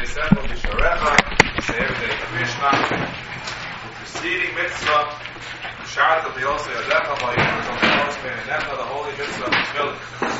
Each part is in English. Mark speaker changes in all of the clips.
Speaker 1: Sefer Bisharecha, Sefer Krishna, the preceding mitzvah, Sharta B'Yosei Adecha, the holy mitzvah of Tefillah.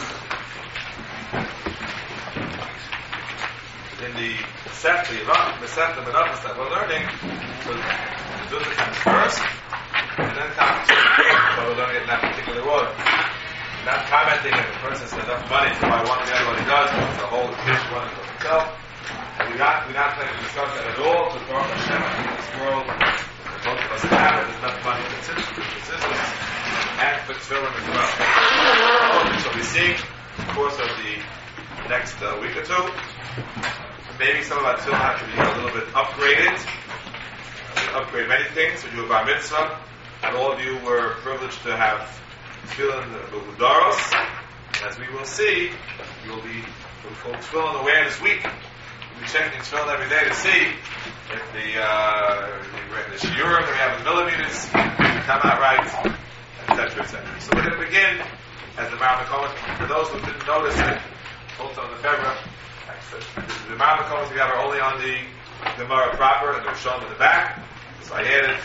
Speaker 1: In the Masechta Menachos that we're learning, we'll do the times first, and then times but we're learning it in that particular order. Not commenting if the person says enough money to buy one or the other what he does, it's a whole dish one for himself. And we're not planning to discuss that at all, to Baruch Hashem in this world, that both of us have, there's enough money for subsistence and for tefillin as well. So we see, of course, of the next week or two, maybe some of our tefillin have to be a little bit upgraded. We upgrade many things, we do a bar mitzvah, and all of you were privileged to have tefillin b'udaros. As we will see, you will be called Tefillin Awareness Week. We'll be checking tefillin every day to see if the shiurim that we have in millimeters come out right, etc., etc. So we're going to begin, as the Maram HaKohen, for those who didn't notice it, also in the February, the Maram HaKohen we have are only on the Gemara proper, and they're shown in the back. So I added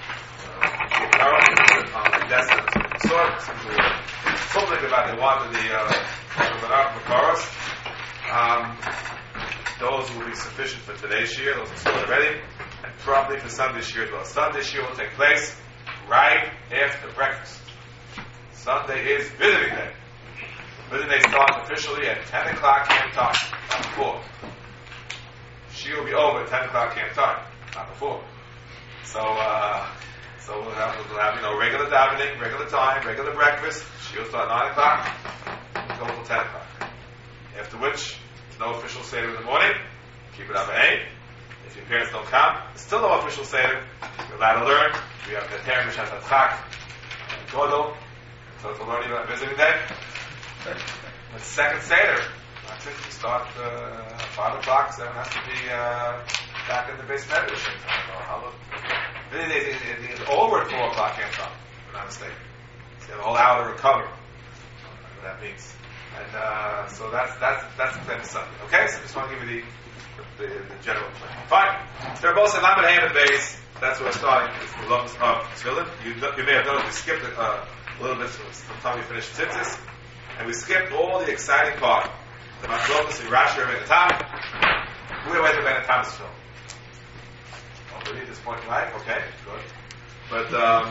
Speaker 1: on the desk of the sort, something about the one of the Makaros. Those will be sufficient for today's year, those are still already, and probably for Sunday's year as well. Sunday's year will take place right after breakfast. Sunday is visiting day. Visiting day starts officially at 10 o'clock camp time, not before. She will be over at 10 o'clock camp time, not before. So we'll have regular davening, regular time, regular breakfast. She will start at 9 o'clock, go until 10 o'clock. After which, there's no official Seder in the morning. Keep it up at 8. If your parents don't come, there's still no official Seder. You're allowed to learn. We have the Terem B'Shat HaTchak and Godel. So to learn about visiting day. The second Seder, that's it. We start 5 o'clock, so it has to be back in the base meditation. It's over at 4 o'clock camp time, if I'm not mistaken. So you have a whole hour to recover. What that means. And so that's the plan for Sunday. Okay, so I just want to give you the general plan. Fine. They're both in Lamed Hey and base. That's where we're starting. It's the lumps of tefillin. You may have noticed we skipped a little bit from the time we finished tzitzis, and we skipped all the exciting part. The Machlokas and Rashi are at the top. We're away from Ben Thomas film. Already at this point in life, okay, good. But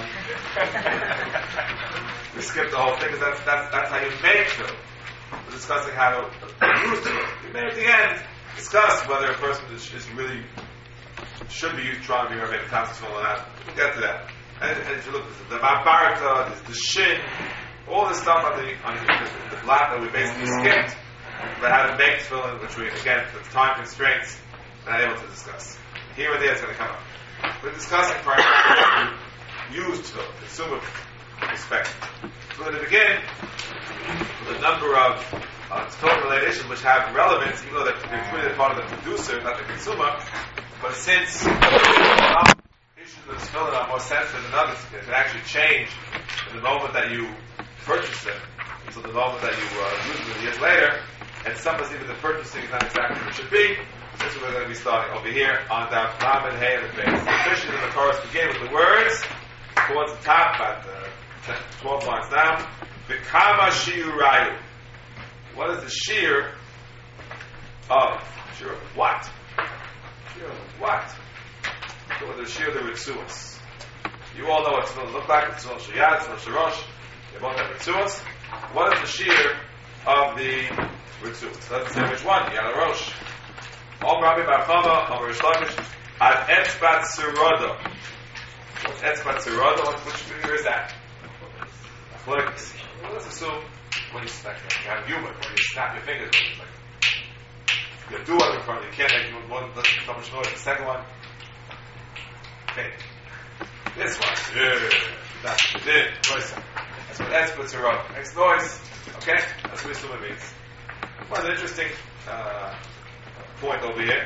Speaker 1: we skipped the whole thing because that's how you make film. We're discussing how to use it. We may at the end discuss whether a person is really should be trying to be Rabbeinu Tam or not. We'll get to that. And if you look at the Mabarata, the Shin, all this stuff on the block that we basically skipped about how to make tefillin, which we again for time constraints not able to discuss. Here and there it's going to come up. We're discussing primarily use tefillin, consumer perspective. So we're going to begin with a number of tefillin-related issues which have relevance, even though they're included part of the producer, not the consumer. But since some issues of tefillin are more sensitive than others, it can actually change in the moment that you purchase them until the moment that you use them years later. And sometimes even the purchasing is not exactly what it should be. This is what we're going to be starting over here on the Lamed Hey and the base. The officially in the chorus begin with the words towards the top, about 12 lines down. V'kama shiurayu. What is the shear of? Shear of what? Shear of what? So the shear of the ritzuos. You all know what it's going to look like. It's on shiyad, it's on sharosh. They both have ritzuos. What is the shear of the ritzuos? Let's say which one. Yad Rosh. Om Rabbi Bar Chama, Om Rish Lakish, Ad Etzbat Serodo. What's Etzbat Serodo? Which finger is that? Athletics. Well, let's assume when you have humor, when you snap your fingers, like, you have two of them in front of you. You can't make one, doesn't make so much noise. The second one, okay. This one, that's what you did. That's what Etzbat Serodo. Makes noise. Okay? That's what we assume it means. Well, an interesting point over here.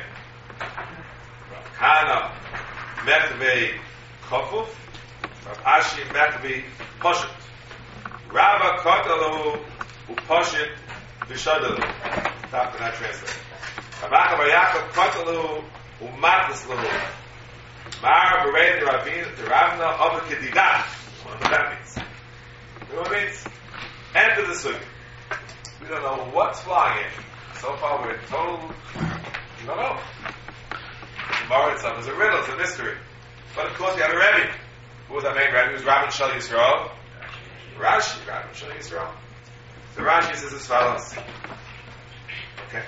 Speaker 1: Kana Mechve Kofuf, Rav Ashi Mechve Poshut. Rava Kotalu Uposhit Vishadalu. Top of that translation. Rabaka Bar Yaakov Katalu Umatlas Lahu. Mar Berei the Ravna of the Kedigat. What that means? You know what it means? End of the sugi. We don't know what's flying in. So far we're in total, we don't know. The Gemara itself is a riddle, it's a mystery. But of course we had a Rebbe. Who was our main Rebbe? It was Rabban Shal Yisrael. Rashi, Rabban Shal Yisrael. So Rashi says as follows. Okay.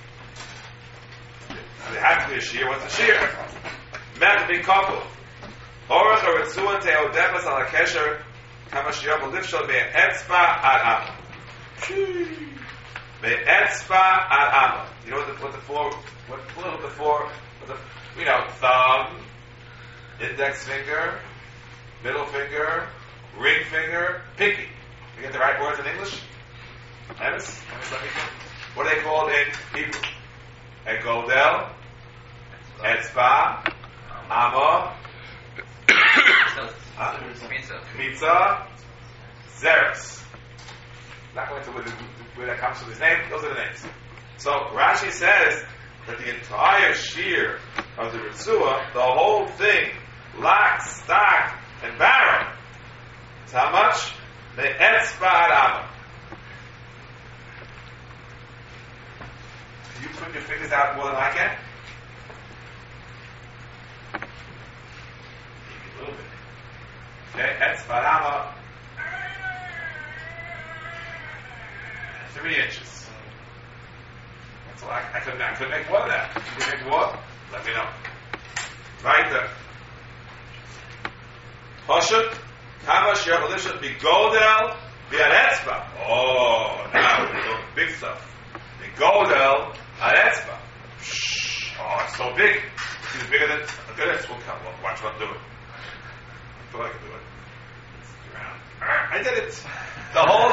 Speaker 1: There has to be a shear. What's a shear? Met to be coupled. Orach or Ritzua Teodemas al HaKesher Kama Shiyam Lifshal Me'etzba ad Amma. Me'etzba ad Amma. You know what the four, thumb, index finger, middle finger, ring finger, pinky. You get the right words in English? Emes, let me think. What are they called in Hebrew? A godel, etzba, amma, Kmitza, Zeres. Not going to where that comes from his name, those are the names. So Rashi says that the entire shear of the Ritzua, the whole thing, lock, stock, and barrel, is how much? The etzba ad amma. Can you put your fingers out more than I can? A little bit. Okay, etzba ad amma. 3 inches. That's all I couldn't make more than that. You can make more? Let me know. Right there. Hoshut, Kama Shirabalisha, Bigodel, Biaretzba. Oh, now we're doing big stuff. Bigodel, Aretzba. Oh, it's so big. It's bigger than. Look at this. We'll watch what I'm doing. I feel like I can do it. It's around. I did it. The whole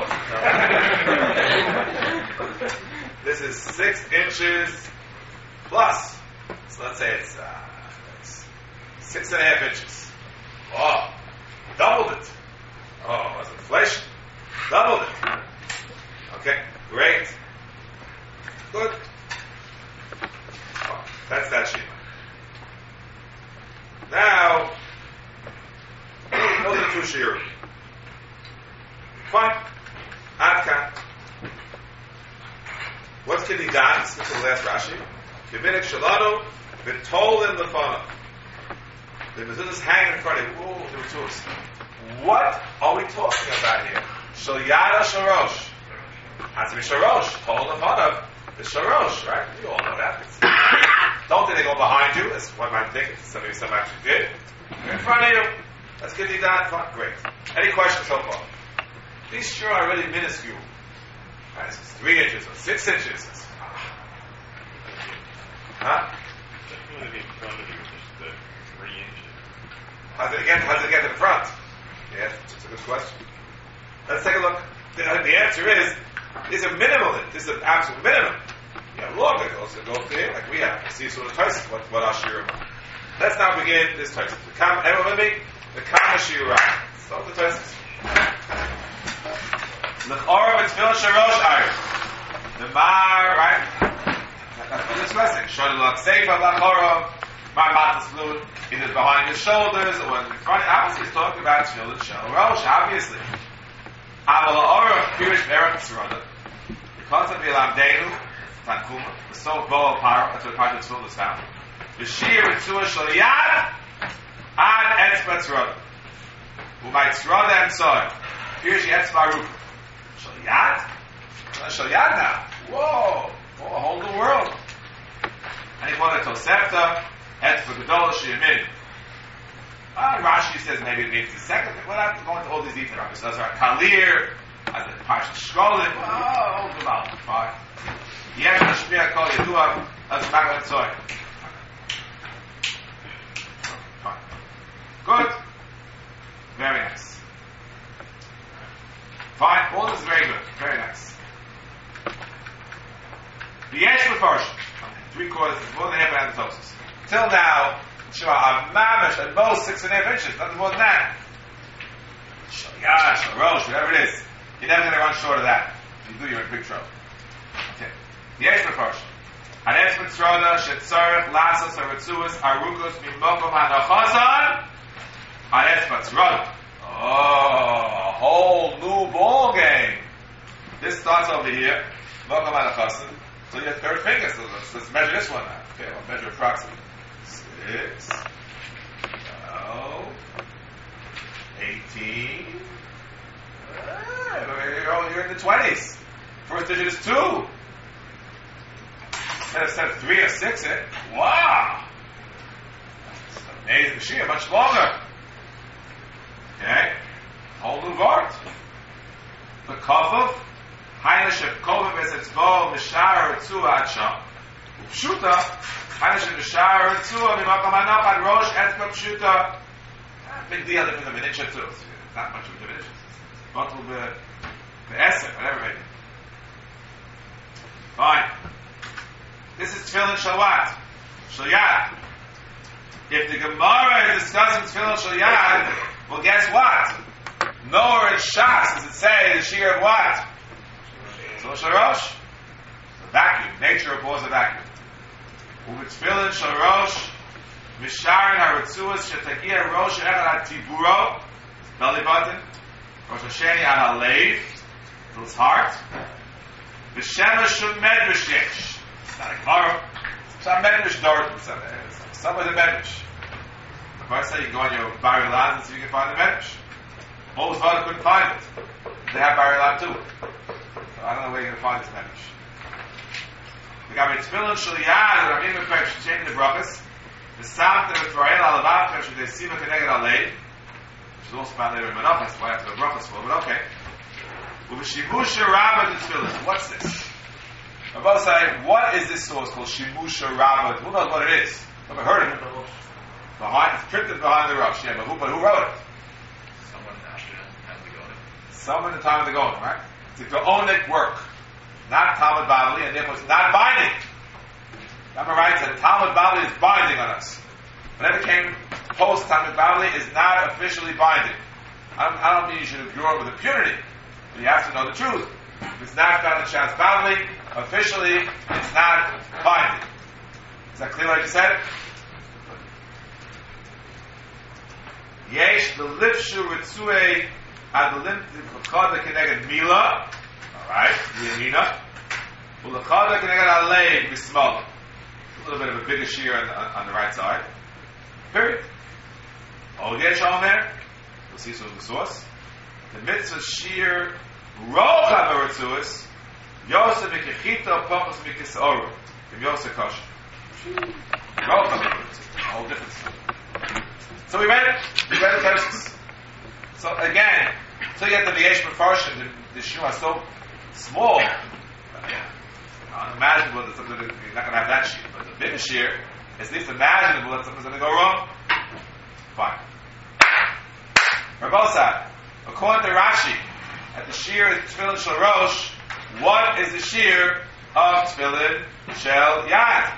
Speaker 1: thing. This is 6 inches plus. So let's say it's 6.5 inches. Oh, doubled it. Oh, that's inflation. Doubled it. Okay, great. Good. Oh, that's that sheet. Now, those are 2 shiurim. Fine. Adka. What's Kedigat? This is the last Rashi. Kiminik Shalano, V'tolin Lefana. The mezuzahs hang in front of you. Whoa, the mezuzahs. What are we talking about here? Shal Yada Sharosh. Has to be Sharosh. Tol Lefana. The Sharosh, right? You all know that. Don't think they go behind you. That's what I might think. Some actually did. They're in front of you. Let's get these down. Fine. Great. Any questions so far? These sure are really minuscule. Right, it's 3 inches or 6 inches. Huh?
Speaker 2: Definitely in front of you, just 3 inches.
Speaker 1: How did it get to the front? Yeah, that's a good question. Let's take a look. The answer is, these are minimal. This is an absolute minimum. You have longer goes that go there, like we have. You see, so the Tosfos, what our shiurim are. Let's now begin this Tosfos. Everyone with me? The Kama shiurim. Start the Tosfos. L'chora v'tfil sharosh ayr. The mar, right? That's what we're discussing. Shod l'chseifa l'chora. Mar matas fluid. Either behind his shoulders or in front. Obviously, he's talking about tfil and sharosh. Obviously. Aval l'ora pirish v'erach tzrona. Because of the lamdenu, tankuma, the so bo apara. That's what part of tfil is found. The shir v'tzua shal yad ad etzba tzrona. U'may tzrona and soil. Pirish etzba rupa. Shalyad? Shalyad now. Whoa. Oh, a whole new world. And he called it Tosefta, Etzba Gedola Sheyamin. Rashi says maybe it means the second thing. Well, I have to go into all these details. Rashi says, Kalir, as the Parsha Shkolim. Oh, good about fine. Yesh Hashmiya Kol Yedua, as the Magal Tzoy. Fine. Good. Very nice. Fine, all this is very good. Very nice. The Yesh Mefarshim. 3/4 is more than half an Tosfos. Till now, Shema, a mamish at most 6.5 inches, nothing more than that. Shalyad, Sharosh, whatever it is. You're never going to run short of that. If you do, you're in big trouble. Okay. The Yesh Mefarshim. Anes Mitzroda, Shetzarech, Lasos, Aretsuas, Arukus, Mimokom, Hanachazan, Anes Mitzroda. Oh, a whole new ball game. This starts over here, Mokom, Hanachazan, so your third finger. So let's measure this one now. Okay, I'll measure approximately. 6, 12, 18. You're in the 20s. First digit is 2. Instead of 3 or 6, wow! It's an amazing machine, much longer. Okay? Whole new vart. The Kofov, Hainish of Kofov is its Bo, Mishar, Ritzua, Adsham. Pshuta, Hainish of Mishar, Ritzua, Mimakam Anach, Rosh, Etzma, Pshuta. Big deal, different than an inch or two. It's not much of a difference. But the essence, whatever it is. Fine. This is Tefillin Shalwat. Shalyad. If the Gemara is discussing Tefillin Shalyad, well, guess what? Nowhere in Shas does it say the shear of what? Tefillin Shalosh. The vacuum. Nature abhors a vacuum. Uve Tefillin Shalosh. Misharin Haritzuas Shetagia Rosh Echad Tiburo. Belly button. Rosh Hasheni on Halev. To his heart. V'shemesh Medrash Yesh. It's not a Gemara. It's not Medrash Dorot. Somewhere the Medrash. If I say you go on your Bari Land and see if you can find the Medrash. Most Vada couldn't find it. They have Bari Land too. So I don't know where you're going to find this Medrash. We got Tefillin Shalyad, Rabbi Mepech, change the brachas. The Samta V'Tvarel Alavav, Kach Shudesima Keneged Alei. Which is also found later in Menach. That's why I have to brachas for, but okay. Uv'Shibusha Rabbah Tefillin. What's this? Rabbi say, what is this source called Shibusha Rabbah? Who knows what it is? Never heard of it. It's printed behind the Rosh. Yeah, but who wrote it?
Speaker 2: Someone in Ashton.
Speaker 1: Someone in the time of the Gaon, right? It's a Gaonic work. Not Talmud Bavli, and therefore it's not binding. Rambam writes that Talmud Bavli is binding on us. Whatever came post Talmud Bavli is not officially binding. I don't mean you should ignore it with impunity, but you have to know the truth. If it's not found in Shas Bavli, officially it's not binding. Is that clear what I just said? Yesh the lifshu ritzue ad lim l'chada keneged mila. All right, the yamina. L'chada keneged alei b'smal. A little bit of a bigger shear on the right side. Period. Oh, yesh on there. We'll see some of the source. The mitzvah shear rochav eretzuas yosef mikechita pachos mikesoru. Im yosef kosher. Rochav eretzuas. A whole different stuff. So we read it. We read the verses. So again, until you get to the Yesh Mefarshim, the Shua is so small. Unimaginable that something you're not going to have that shear. But the bigger shear, it's at least imaginable that something's going to go wrong. Fine. Rabosai, according to Rashi, at the shear of Tefillin Shel Rosh, what is the shear of Tefillin Shel Yad?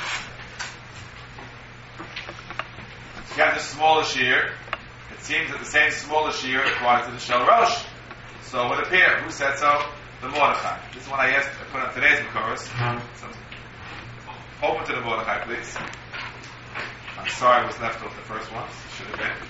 Speaker 1: You have the smaller shear. It seems that the same smaller shear applies to the Shel Rosh. So it would appear. Who said so? The Mordechai. This is what I put on today's Makoros. So open to the Mordechai, please. I'm sorry I was left off the first one. Should have been.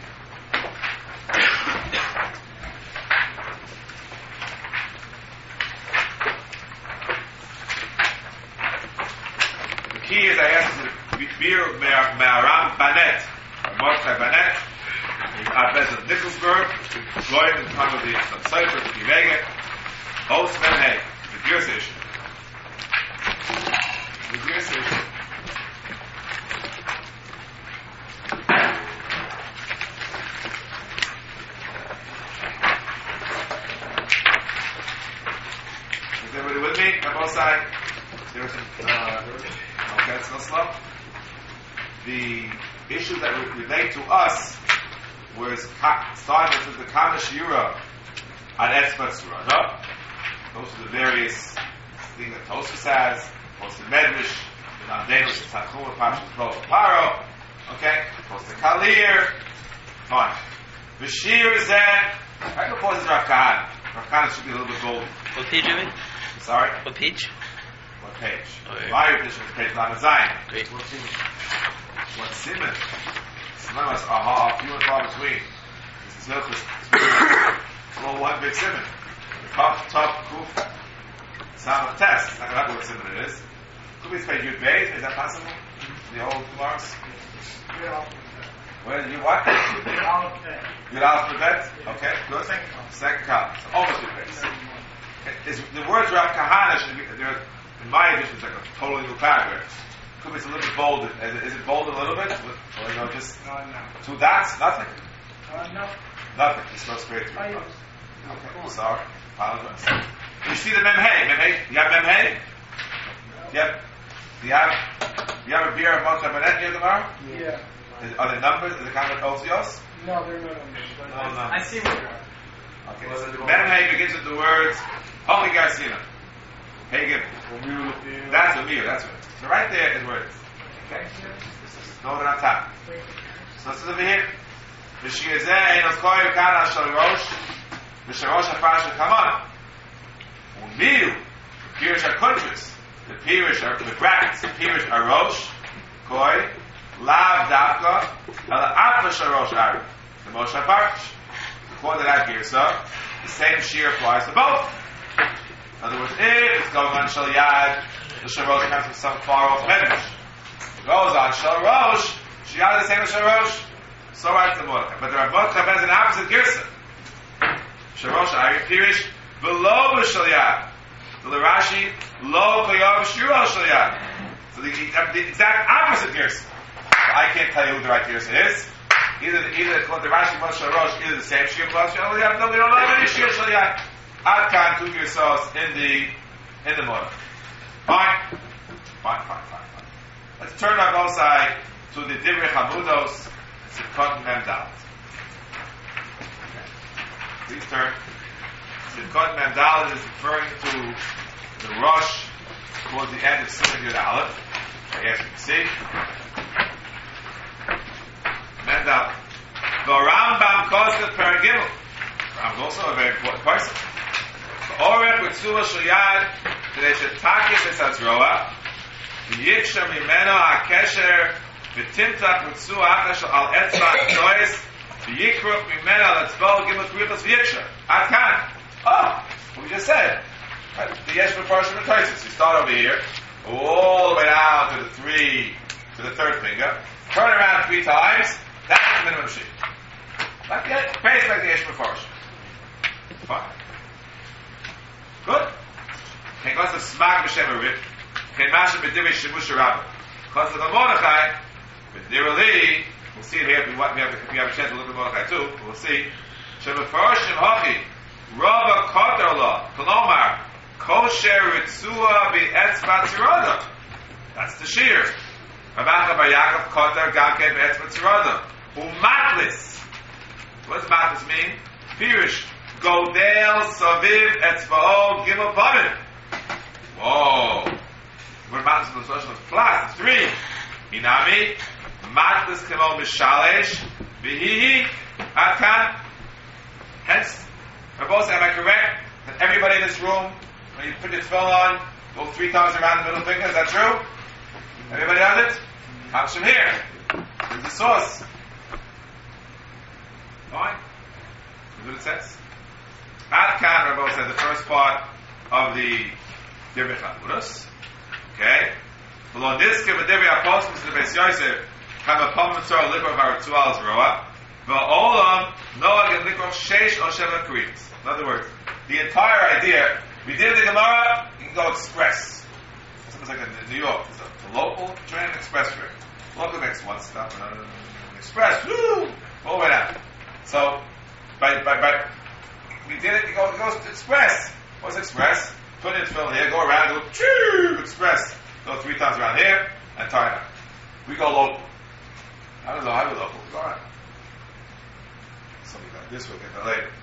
Speaker 1: The key is I asked the Bir Me'aram Banet. Mordechai Banet. He's Abed of Nicholsburg. Employed in the time of the Cipher, the Kivege. Host Menhei. The gear station. The gear station. Is everybody with me? On both sides? There's okay, it's no slow. The issues that relate to us was starting with the Kamashira on Etzmatzura, no? Those are the various things that Tosfos has, post the Medrash, the Nandenish, the Tanchuma, Pashas, Paro, okay? Post the Kalir, fine. The Shir is there. I can pause Rav Kahana. Rav Kahana should be a little bit bold.
Speaker 3: What page are we?
Speaker 1: Sorry?
Speaker 3: What page?
Speaker 1: What page?
Speaker 3: Okay.
Speaker 1: My edition is page Lamed Zayin.
Speaker 3: Okay.
Speaker 1: What Simon? Some of us are few and far between. This is Hilchus. It's all one big Simon. Top, Kuf, Sam of Test. It's not going to have what Simon it is. Could we say Yud Beis? Is that possible? The old Gemara's? Where you what? Yud alphabet. Okay, good. Second column. So almost Yud Beis. The words Rav Kahana should be there. In my edition, it's like a totally new paragraph. Could be it's a little bit bolded. Is it bolded a little bit? Or just two dots? Nothing.
Speaker 4: No.
Speaker 1: Nothing. Just go straight through. Okay. Sorry. Apologize. You see the Mem Hey? You have Mem Hey? Yep. Do you have a beer of Moshe Benet here tomorrow?
Speaker 4: Yeah.
Speaker 1: Are there numbers? Is it kind of Ozios?
Speaker 4: No, they're not numbers.
Speaker 1: No.
Speaker 4: I see what you're at.
Speaker 1: Okay. So the Mem Hey begins with the words Holy Garcina. Pagan. That's a meal. That's right. So right there is where it is. Okay? No, they're on top. So this is over here. V'shiyazeh enos koyev kana shal rosh v'sharosh ha'parash ha'kamana u'miu pirish ha'kuntres the pirish are the brackets the pirish are rosh koy lav davka ala atma sharosh ari the Moshe ha'parash according to that girsa the same shear applies to both. In other words, if it's going on shal yad the sharosh comes from some far off medrash. It goes on shal rosh shiyad the same as shal rosh. So writes the Mordechai. But the Mordechai has an opposite girsa. Sharosh Ari Pirish below B'Shal Yad. The Rashi lo koyav shiro Shal Yad. So the exact opposite girsa. So I can't tell you who the right girsa is. Either the Rashi plus Sharosh, either the same shir plus Shal Yad. No, we don't know any shir Shal Yad. Adkan two girsos in the Mordechai. Fine. Let's turn our both side to the Divrei Hamudos. Simchot Mem Dalet. Please turn. Simchot Mem Dalet is referring to the rush towards the end of Simon Yud Aleph. As you can see. Mem Dalet. The Rambam calls it Paragimel. Rambam is also a very important person. The Orech with Tzua Shal Yad Today should Takif Es Hazroa Yiksha Mimeno HaKesher V'timtach Mitzua Akash Al Etzva Nois V'yikruk Mimena Al Etzva Gimel Krichas V'yiksha Ad Kan. Oh, we just said. The Yeshua portion of Tosis. You start over here, all the way down to the third finger. Turn around 3 times. That's the minimum sheet. Like that, basically like the Yeshua portion. Fine. Good. Can cause the smag b'shem arit. Can mash it b'divrei shimush rabba. Cause of the Mordechai, b'dirali, we'll see it here. We have a chance to look at Mordechai too. We'll see. Shemefarshim hachi rabba kater la kolomar kosher ritzua b'etzva tzirada. That's the shear. Rabacha bar Yaakov kater gamke b'etzva tzirada. Umatlis. What does matlis mean? Pirish. Godel saviv etzva'o gimel pavim. Whoa. We're matlis in the social flat. 3. Inami. Matlis kemo mishalesh. Vihihi. Atkan. Hence, Rabbi say, am I correct? That everybody in this room, when you put your phone on, go 3 times around the middle finger. Is that true? Everybody does it? Comes from here. Here's the source. Fine. That's what it says. Adkan, Rabbi said, the first part of the Divrei Chamudos. Okay? Below this, give a Divrei Apostles to the Beis Yosef, have a Pom Mitzvah Libra of our Ritual Zroa, Va'olam, Noah and Likroch Sheish or Sheva Kritas. In other words, the entire idea, we did the Gemara, you can go express. It's like in New York, it's a local train express train. Local makes one stop, express, woo! All the way down. So, we did it, it goes to express. What's express? Put it in film here, go around, go choo, express. Go 3 times around here, and tie it up. We go local. I don't know how we local. We go around. Something like this, we'll get that later.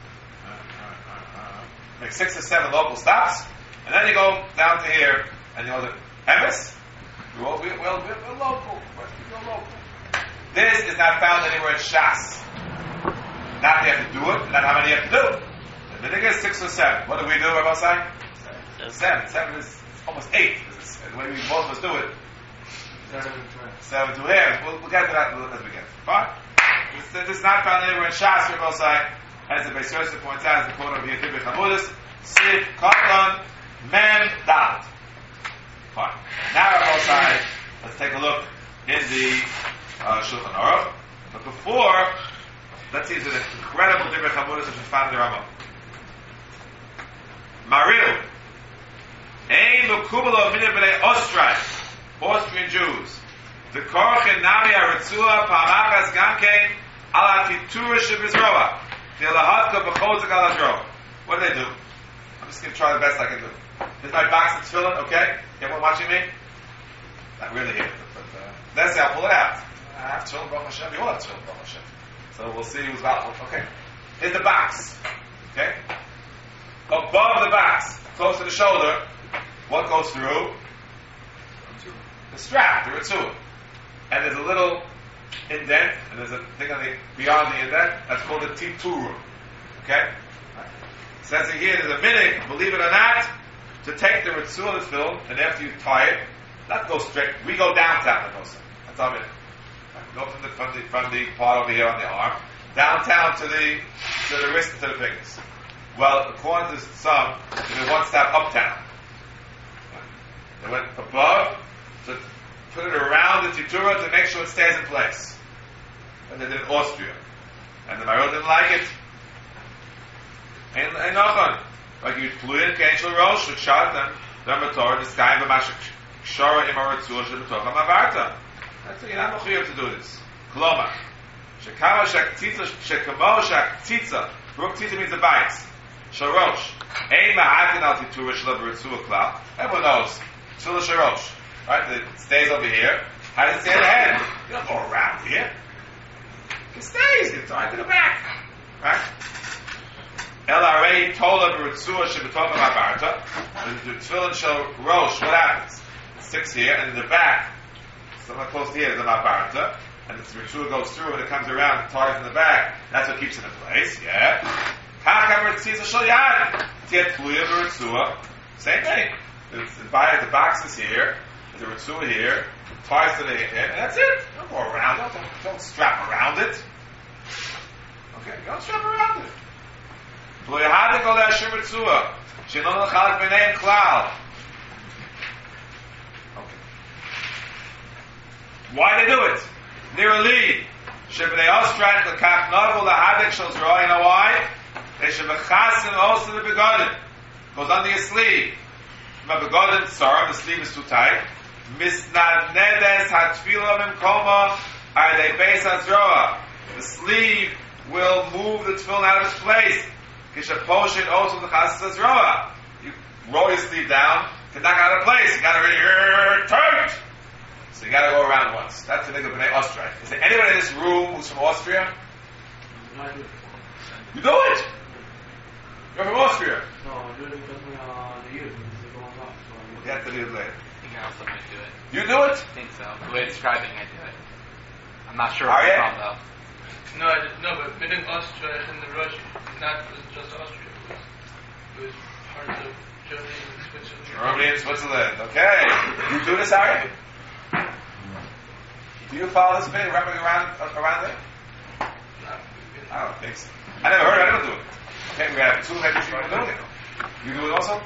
Speaker 1: Make 6 or 7 local stops, and then you go down to here, and you go to Emes. We're local. We go local. This is not found anywhere in Shas. Not you have to do it, not how many you have to do. The minhag is 6 or 7. What do we do, Rabbi Sai? 7. 7 is almost 8. the way we both of us do it, 7 to here. We'll get to that as we get. Fine. This is not found anywhere in Shas. We're both saying, as the Beis Yosef points out, as the quote of Yehudit B'Chamudis, Sif Katan Mem Dalet. Fine. Now we're both saying, let's take a look in the Shulchan Aruch. But before, let's see the incredible Divrei Chamudis which is found in the Rambam. Maril, Ein Mukubala Minei Bnei Ostrai, Austrian Jews. The Korach in Nami Aritzua Pamachas Gamkein Ala Titura Shebizroa. The Alahatka B'Chozik Ala Dro. What do they do? I'm just going to try the best I can do. Here's my box of tefillin, okay? Everyone watching me? Not really here, but let's say I'll pull it out. I have tefillin, Baruch Hashem. You all have tefillin, Baruch Hashem. So we'll see who's about. Okay. Here's the box. Okay? Above the box, close to the shoulder, what goes through? The strap, the ritzua. And there's a little indent, and there's a thing on the beyond the indent, that's called a tituru. Okay? It says here, there's a minute, believe it or not, to take the ritzua that's filled, and after you tie it, not go straight, we go downtown, that's our minute. Go from the part over here on the arm, downtown to the wrist and to the fingers. Well, according to some, they went one step uptown. They went above to put it around the titura to make sure it stays in place. And they did in Austria. And the Maharil didn't like it. And Nachon, like you flew in Kenshel Rosh, which shot them, Ramator, the sky, B'mashik Shara Imaratzur, Shebetoch HaMavarta. That's you're not mechuyev to do this. Koloma. Shekama Shaktitza, Shekamo Shaktitza. Bruk Titza means the bites. Sharosh. Ein Mahatin Al Titura Shalab Ritzua Klal. Everyone knows. Tula Sharosh. Right? It stays over here. How does it stay in the head? You don't go around here. It stays. It's tied to the back. Right? LRA Tola Ritzua Shebetoch HaMavarta. The tefillin shall Rosh. What happens? It sticks here, and in the back, somewhat close to here is the Mavarta, and the ritzua goes through and it comes around and ties in the back. That's what keeps it in place, yeah. Same thing. The box is here, the ritzua here, ties to the end, and that's it. Don't go around it, don't strap around it. Okay, don't strap around it. Why they do it? Near a lead. Shebnei Ostran the kaf novel the hadik shel zroa. You know why? They should be chasim also the begotten. Goes under your sleeve. My begotten, sorry, the sleeve is too tight. Misnadnedes hatfila mimkoma are they base hazroa. The sleeve will move the tefillin out of its place. Kishaposhin also the chasim hazroa. You roll your sleeve down to knock it out of place. You got to really tight. So you got to go around once. That's the nigga B'nai Austria. Is there anybody in this room who's from Austria?
Speaker 4: No, I do.
Speaker 1: You do it? You're from Austria?
Speaker 4: No, I do it because the youth is going on.
Speaker 1: We'll get to the later.
Speaker 3: I think I also might do it.
Speaker 1: You do it?
Speaker 3: I think so. The way it's describing, I do it. I'm not sure
Speaker 1: Are
Speaker 3: what's
Speaker 1: you?
Speaker 3: from though.
Speaker 5: No, but within Austria and the Russia, not just Austria. It was parts of Germany and Switzerland.
Speaker 1: Germany and Switzerland. Okay. You do this, Ari? Do you follow this bit wrapping around there? I don't think so. I never heard of it. I don't do it. Okay, we have two maybe people doing it. You do it also?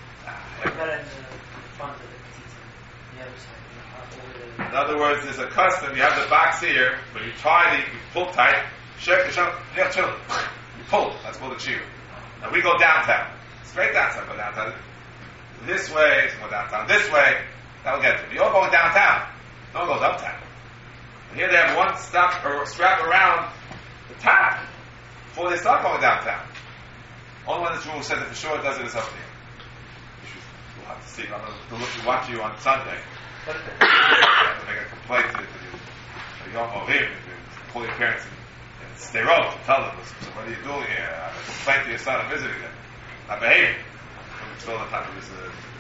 Speaker 1: In other words, there's a custom. You have the box here, but you tie you pull tight. You pull. That's called a cheer. Now we go downtown. Straight downtown. Go downtown. This way, go downtown. This way. That'll get to you. You're all going downtown. No one goes uptown. And here they have one strap around the top before they start going downtown. Only one in this room who says that for sure does it is up there. We'll have to see. I'm going to watch you on Sunday. You have to make a complaint to the young Ovim. Call your parents and stay road to tell them, so what are you doing here? I have a complaint to your son. I'm visiting them. Not behaving. I'm still on top of this.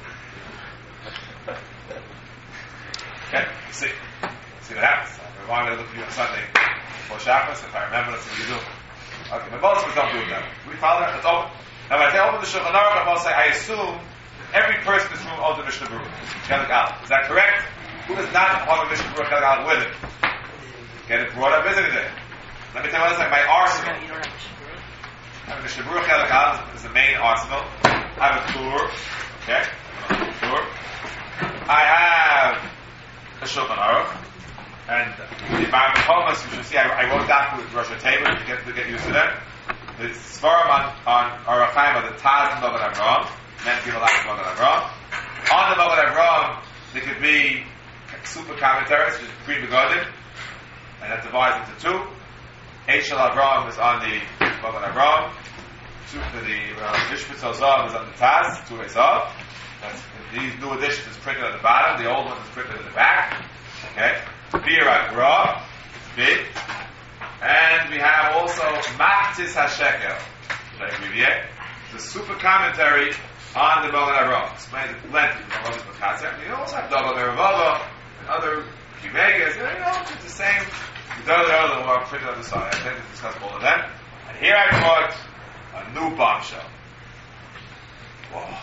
Speaker 1: Okay, see what happens. I remind me to look at you on Sunday before Shabbos. If I remember, that's what you do. Okay, but most of us don't do it that way. We follow that. It's open. Now, when I say open the Shulchan Aruch, I'm going to say, I assume every person in this room owns a Mishnah Berurah. Chelik Aleph. Is that correct? Who does not hold a Mishnah Berurah Chelik Aleph with him? Get it brought up, isn't it? Let me tell you what it's like my arsenal. I have a Mishnah Berurah Chelik Aleph is the main arsenal. I have a Tur. Okay? Tur. I have a Shulchan Aruch. And the Baram Chomas, you should see, I wrote that with Rosh Hashanah to get used to them. The Svarim on Aruch Chaim are the Taz and Mogen Avraham. Men give a lot of Mogen Avraham. On the Mogen Avraham, there could be super commentaries, which is Pri Begodim, and that divides into two. Eichel Avraham is on the Mogen Avraham. The Mishpat Zav is on the Taz, two ways up. These new editions is printed at the bottom, the old one is printed in the back. Okay? Bir Agra, it's big. And we have also Machtis HaShekel, the super commentary on the Mogen Avraham. Explains it plenty. We also have David Meravava and other Kivegas. It's the same. The other one are printed on the side. I tend to discuss all of them. And here I brought a new bombshell. Whoa.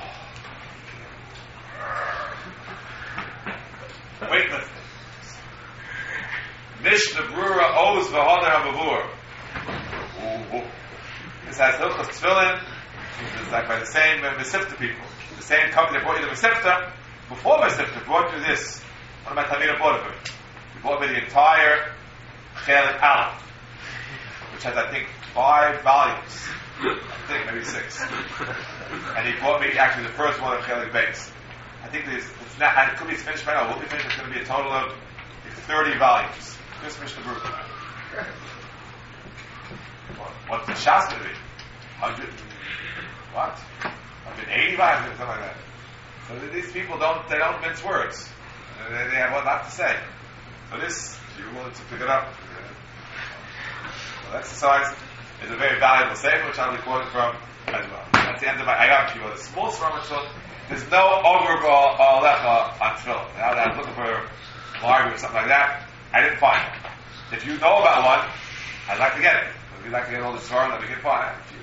Speaker 1: Weightlifting. Mishnah Berurah owes v'hodar HaMavur. This has Hilchos Tefillin. It's like by the same Mesivta people. The same company that brought you the Mesivta. Before Mesivta brought you this. One of my Talmidim bought it for me. He bought me the entire Chelik Aleph, which has, I think, 5 volumes. I think maybe 6. And he bought me actually the first one of Chelik Beis. I think it's not, and it could be finished by now. We'll be finished. It's going to be a total of 30 volumes. This Mishnah Berurah. What's the Shas going to be? 100? What? 180 volumes? Something like that. So these people don't mince words. They have a lot to say. So this, you're willing to pick it up. Well, exercise is a very valuable statement, which I'll be quoting from as well. That's the end of I got you. The small Sramachot. There's no overall alecha on tefillin. Now that I'm looking for a marg or something like that, I didn't find it. If you know about one, I'd like to get it. If you'd like to get all the Torah that we can find it.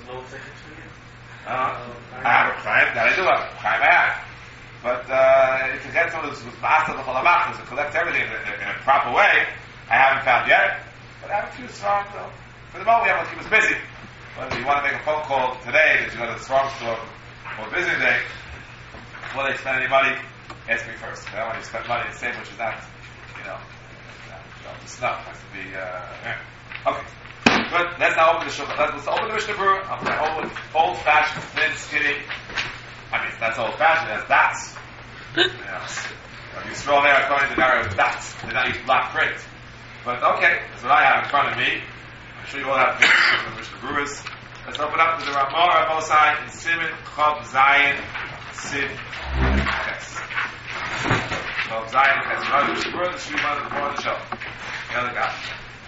Speaker 1: I have a client that I do have. A client I have. But if you get someone who's master of the Cholamach, who collects everything in a proper way, I haven't found yet. But I have a few songs though. For the moment, we have to keep us busy. But if you want to make a phone call today that you go to the Swarm store or visiting day, before they spend any money, ask me first. I don't want you to spend money the same, which is not, the snuff. It has to be, Okay. Good. Let's now open the Shulchan. Let's open the Mishnah Berurah. I'm going to open old-fashioned, thin, skinny. I mean, that's old-fashioned. That's dots. If you scroll there, according to Nara, with dots. They're not use block print. But okay, that's what I have in front of me. I'm sure you all have the Mishnah Berurahs. Let's open up to the Ramah Mosai in Siman Chav Zayin Sid Ches. Chav Zayin Ches. Rather, Mishnah Berurah, the Shulchan, the Borah, the Shul. The other guy.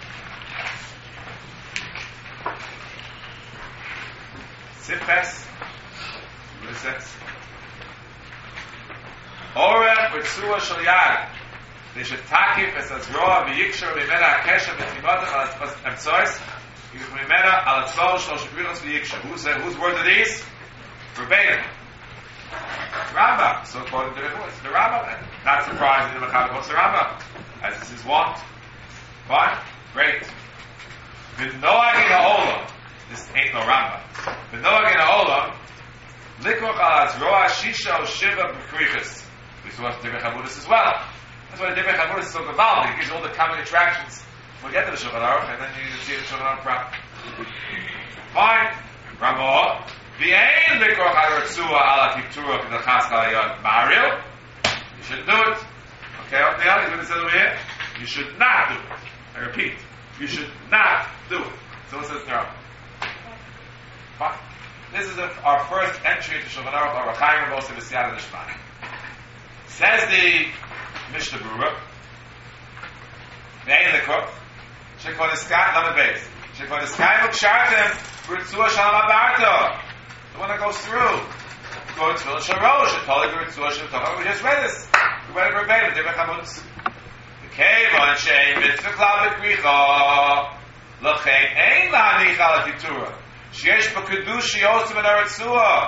Speaker 1: Sifes. What it says? Orech B'tzua Shal Yad. They should takif es azroa v'yikshor mimena akesha v'timotach al emtsois mimena al atzol shlosh brichos v'yikshor. Whose words are these? Verbatim. Rambam. So according to the Rambam. Not surprised in the Machaber quotes the Rambam, as this is wont. Fine? Great. V'noag in ha'olam. This ain't no Rambam. V'noag in ha'olam likroch al azroa shisha o shiva b'krichas. We saw Divrei Chavudas as well. That's why the Divrei Chavudas is so gewaltig. It gives you all the common attractions. We'll get to the Shulchan Aruch, and then you see the Shulchan Aruch proper. Fine. Ramah. V'ein likroch al ratzua ala kiptura k'dachas k'alayot maril. You shouldn't do it. Okay, up the alley, what it says over here? You should not do it. I repeat. You should not do it. So it says in the Rambam. Fine. This is our first entry into Shulchan Aruch, Aruch Chaim, Rebos, and V'siyad and Ishmael. Says the Mishnah Berurah, Ve'ein Likroch, Shekvon Iskayim, Lamed Beis, Shekvon Iskayim Ukshartem, B'ritzua Shalom Abarto, the one that goes through. Go to Tefillin Sharosh, and Toli B'ritzua Shalom Abarto. We just read this. We read it verbatim, Divrei Chavudas. The Kevon Shein Mitzvah Klal B'kricha, L'chein Ein La'anicha L'titura, Sheyesh B'kedush Yosim and Aritzua.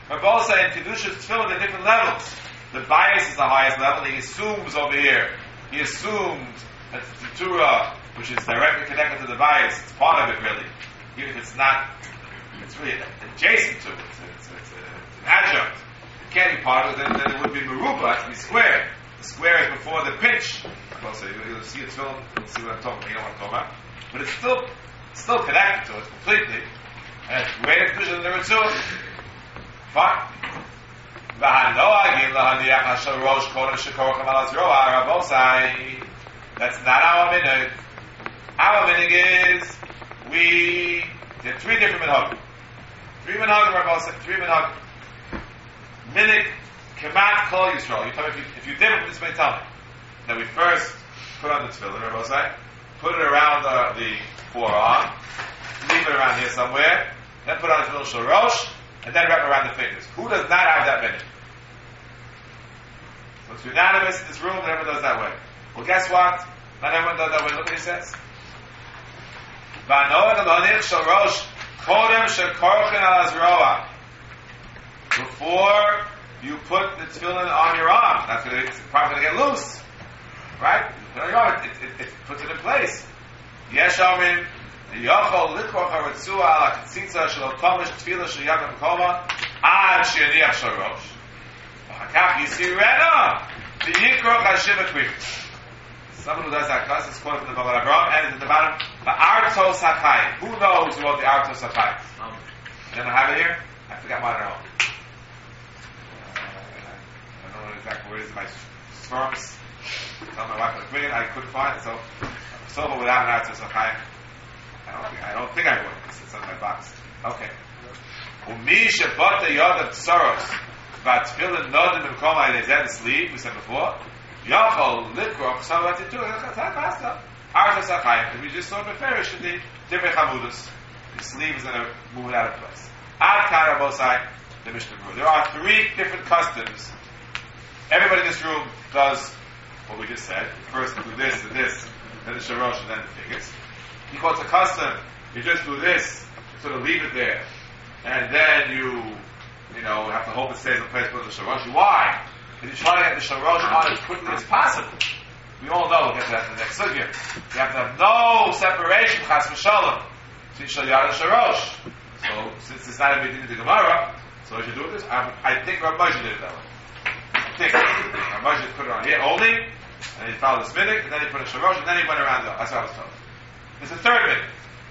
Speaker 1: Rabbi said in Kedusha's tefillin at different levels. The bias is the highest level. He assumes over here. He assumes that the Torah, which is directly connected to the bias, it's part of it really. Even if it's not, it's really adjacent to it. It's an adjunct. It can't be part of it, then it would be meruba, it has to be square. The square is before the pinch. So you'll see it's film, you'll see what I'm talking about, you know what I'm talking about. But it's still connected to it completely. And it's greater Kedusha than the Ritzua. Fine. That's not our minhag. Our minhag is there are three different minhagim. Three minhagim. Minhag Kemat Kol Yisrael. You tell me if you did it, this may tell me. That we first put on the tefillin, Rabbi say, put it around the forearm, leave it around here somewhere, then put on the tefillin shel rosh, and then wrap around the fingers. Who does not have that minhag? So it's unanimous in this room that everyone does that way. Well, guess what? Not everyone does that way. Look what he says. Before you put the tefillin on your arm, it's probably going to get loose. Right? It puts it in place. Yesh Amrim, Yochol Likroch HaRitzua Ala Katzitza Shelo Tomish Tefillah Sheyad B'Mekoma Ad Sheyaniach Shel Rosh. V'chakach Yisirena V'Yikroch HaShiv HaKvim. Someone who does that class is quoted from the Bava Avraham, and it's at the bottom, the Artos HaChaim. Who knows who wrote the Artos HaChaim? Anyone have it here? I forgot mine at home. I don't know exactly where it is in my storms. Tell my wife was I couldn't find it, so without an Artos HaChaim. I don't think I would. It's in my box. Okay. Umi shebota yodav tsaros v'atfilin nodim b'mkom ha'elezeh sleep. We said before. Yachol likroch. So what to do? That's faster. Artos HaChaim. We just saw beferish in the Divrei Chamudos. The sleeve is going to move it out of place. Ad Karabosai, the Mishnah Berurah. There are three different customs. Everybody in this room does what we just said. First do this and this, then the sharosh, and then the fingers. Because it's a custom, you just do this, sort of leave it there, and then you have to hope it stays in place for the sharosh. Why? Because you try to get the sharosh on as quickly as possible. We all know, we'll get to that in the next sugya. You have to have no separation, chas v'shalom, between shalyad and sharosh. So, since it's not a big thing in the Gemara, so as you do this, I think Rav Moshe did it that way. Rav Moshe put it on here only, and he followed this minhag, and then he put a sharosh, and then he went around the. That's what I was told. There's a third minhag.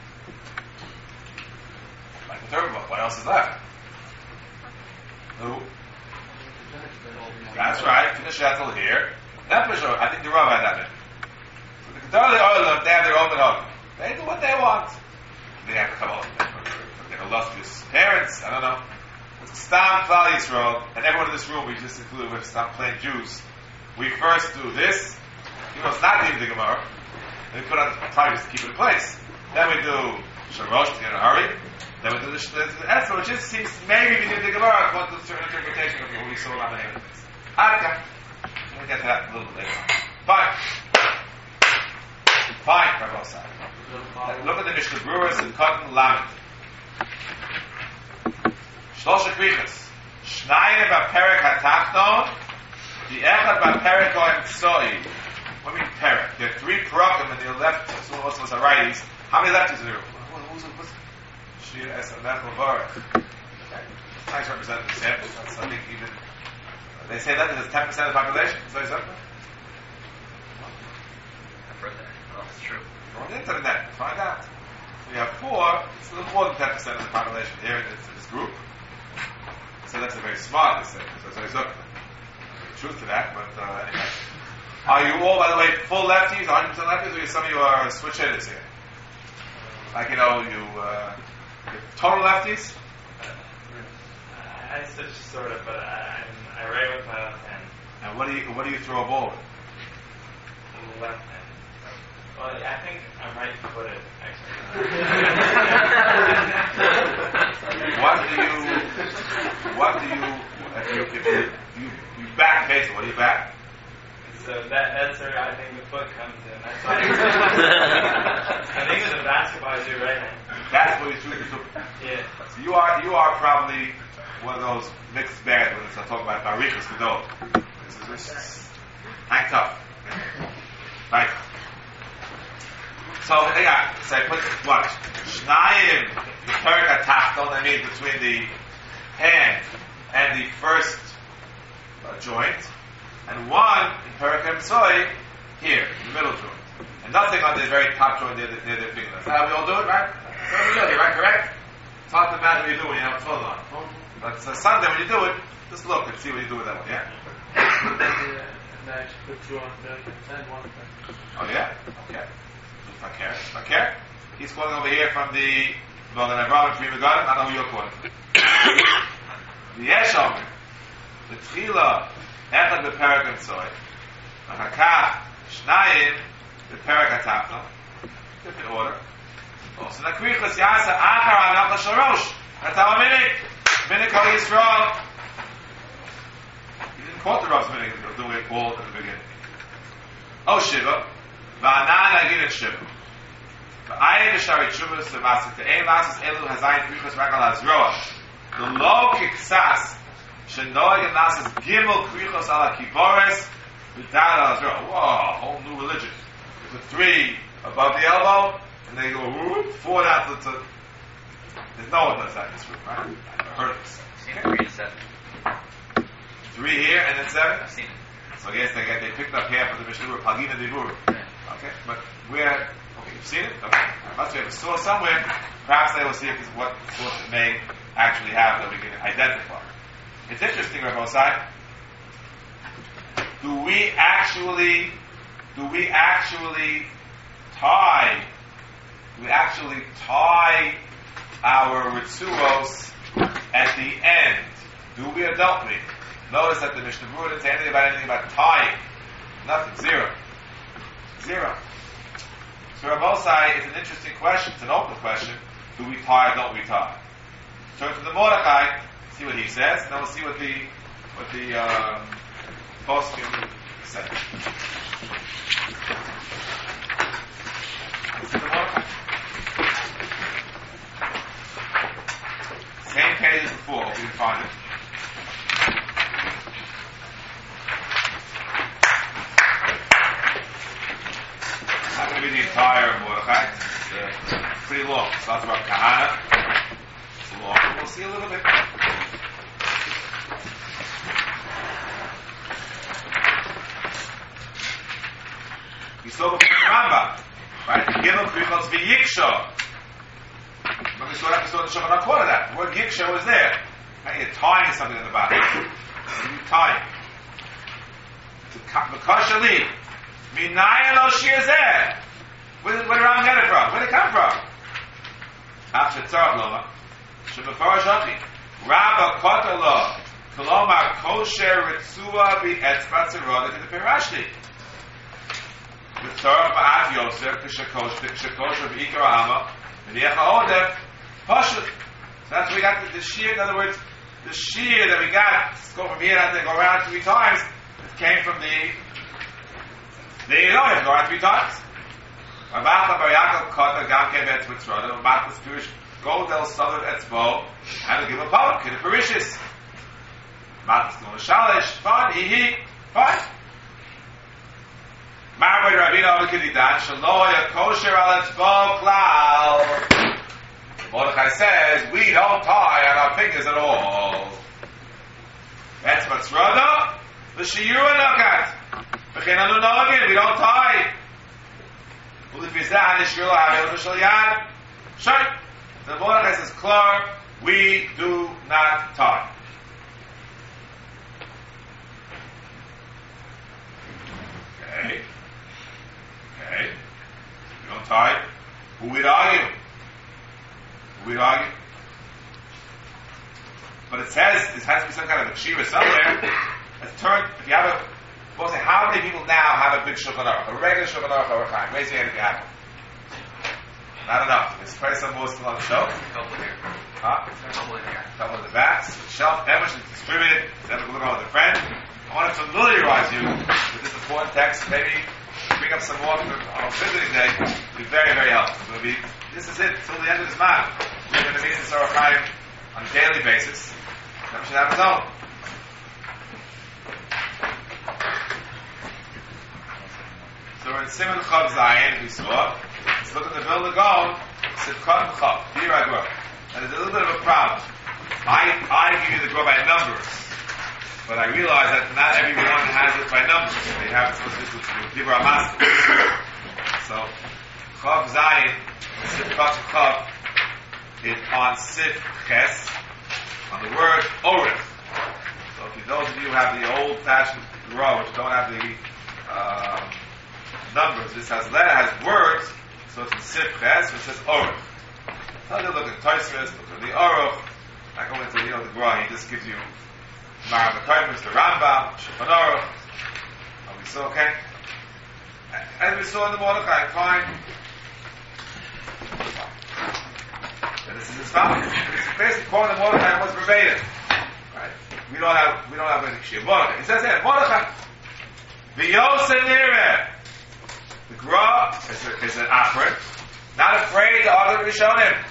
Speaker 1: Like the third one, what else is left? Who? That's right. Finish that till here. Then finish. I think the Rav had that minhag. So the Gedolei Olam, they have their own minhag. They do what they want. They have to come on. They're illustrious parents. I don't know. It's Stam Klal Yisrael, and everyone in this room, we just included with Stam plain Jews. We first do this. It's not even the Gemara. Then we put on tigers to keep it in place. Then we do Sharosh to get in a hurry. Then we do the Esra, which just seems maybe we did the Gemara according to a certain interpretation of what we saw around the end of this. Adka. We'll get to that a little bit later on. Fine, Rabbi Osai. Look at the Mishnah Berurah in Cotton Lamed. Shlosha Krichas. Shnayim b'perek hatachnon, the echad b'perek goyim tzoi. What do you mean perek? There are three parakim in the left, so most of us are righties. How many lefties are there? Who's Shir Esamech Levarach. Nice representative sample. That's something even. They say that is 10% of the population. Is that something?
Speaker 3: I've heard that. Oh, it's true.
Speaker 1: Go on the internet, find out. We have four, it's a little more than 10% of the population here in this group. So that's a very smart, so there's no truth to that, but anyway. Are you all, by the way, full lefties, 100% lefties, or some of you are switch hitters here? Like, you're total lefties?
Speaker 6: I switch sort of, but I write with my left hand.
Speaker 1: And what do you throw a ball with?
Speaker 6: With the left hand. Well, I think I'm right-footed, actually. if you back basically, what do you back? So that's where I think the foot comes in. That's why I think with the basketball I do right hand.
Speaker 1: That's what you do.
Speaker 6: Yeah.
Speaker 1: So you are probably one of those mixed bags when it's talking about Barichas Gedol. This is hang tough. Right. So yeah, so I put what? Shnayim, the Perek HaTachton, that means between the hand and the first joint, and one in Perek HaMsoi here, in the middle joint. And nothing on the very top joint near the finger. That's how we all do it, right? That's how we do it, right? Correct? It's hard to imagine what you do when you have a clothes on. But Sunday when you do it, just look and see what you do with that one, yeah?
Speaker 4: And I should put you on the send one thing.
Speaker 1: Oh yeah? Okay. Fakir. He's quoting over here from the Mogan Avraham Prima Garden. I know who you're quoting from. The Yeshomer, the Tchila, Echad Beperek HaMsoi, Achakach, Shnayim, the Perek HaTachton, different order. Also, Nakrichas Yasa Achar Anach HaSharosh. That's our minik. Minik Kol Yisrael. He didn't quote the Rav's minik, he was doing it all at the beginning. Oh Shiva, Va'anan Agin and Shiva. Va'ayin V'shari Tshuvas V'masik Te'ein Masas Elu Hazayin Krichas Rakal Hazroah. The low kiksas shenoig and nasas gimel krichos ala kibores without al hazroah. Whoa, whole new religion. There's a 3 above the elbow, and they go whoop, 4 down to. There's no one does that in this room, right? I've heard of this.
Speaker 3: I've seen it 3 to 7.
Speaker 1: 3 here and then 7.
Speaker 3: I've seen it.
Speaker 1: So I guess they picked up half of the Mishnah Pagina Dibur. Okay, but where? Okay, you've seen it. Okay, unless we have a source somewhere, perhaps they will see if this is what source it may actually have that we can identify. It's interesting, Rabbi Osai. Do we actually tie our ritzuos at the end? Do we or don't we? Notice that the Mishnah Berurah didn't say anything about tying. Nothing. Zero. So Rabbi Osai, it's an interesting question. It's an open question. Do we tie or don't we tie? Turn to the Mordechai, see what he says, and then we'll see what the poskim says. This is the Mordechai. Same page as before, hope you can find it. Not going to be the entire Mordechai. It's pretty long. It starts about Kahana. We'll see a little bit. We saw before the Rambam, right? Gimel Krichos v'Yiksho. When we saw that, we saw the Shulchan Aruch of that. The word Yiksho is there. Right? You're tying something in the bottom. You're tying. V'Koshali. Minayin lo shiazeh. Where did Rambam get it from? Where did it come from? After Tzarach Loma. Shemefarash Ati. Rabba Kotalo. Kolomar Kosher Ritzua B'etzba Tzerod in the Pirashti. The Torah Ba'at Yosef K'shekosher B'ikar Ha'ama V'niach Ha'odef Pashut. So that's what we got the shear. In other words, the shear that we got, go from here and then go around 3 times, it came from the Elohim, go around 3 times. Rabba Bar Yaakov Kota Gam Kev Etzba Tzerod Rabba Tzerish Go del Sadar Etzbo and give a public in the Parishis. Matas no Shalish, fine, fine. Marmar Rabina Avakadidan, Shaloya Kosher al Etzbo Klal. Mordechai says, we don't tie on our fingers at all. Etzba Tzroda, the Shiyura Nakat. Bechinanu Nogin, we don't tie. Ulifizah Nishkila Havil Mishalyan. Sure. The Mordechai says, Klar, we do not tie. Okay. You don't tie. Who would argue? But it says, this has to be some kind of a kshira somewhere. Let's turn, if you have a, suppose how many people now have a big Shulchan Aruch, a regular Shulchan Aruch or a Chaim? Raise your hand if you have one. Not enough. There's probably some more still on the shelf.
Speaker 3: Couple here.
Speaker 1: Huh?
Speaker 3: Couple in here.
Speaker 1: Couple in the backs. Shelf, everything distributed. Have a look with a friend. I want to familiarize you with this important text. Maybe bring up some more on visiting day. It'll be very, very helpful. This is it. Till the end of this month. We're going to meet in Sarah Chaim on a daily basis. Hashem should have his own. So we're in Simon Chav Zayin, we saw. Let's look at the Vilna Gaon, Sivkot Chav, here I grow. And there's a little bit of a problem. I give you the grow by numbers, but I realize that not everyone has it by numbers. They have it supposed to be Dibra Master. So, Chav Zayin, Sivkot Chav, is on Siv Ches, on the word Orith. So if those of you who have the old-fashioned grow, which don't have the numbers, this has words, so it's in Siv Ches, which says Orith. So you look at Tosfos, look at the Aruch. I go into the Gra. He just gives you Maram Akarmis, the Rambam, Shulchan Aruch. Are we still okay? As we saw in the Mordechai, fine. And this is his family. It's basically quoting the Mordechai was verbatim. Right? We don't have any Kshir. Mordechai. It says here, Mordechai. V'yoseh nireh. The Gra is an Achron. Not afraid to argue with Rishonim.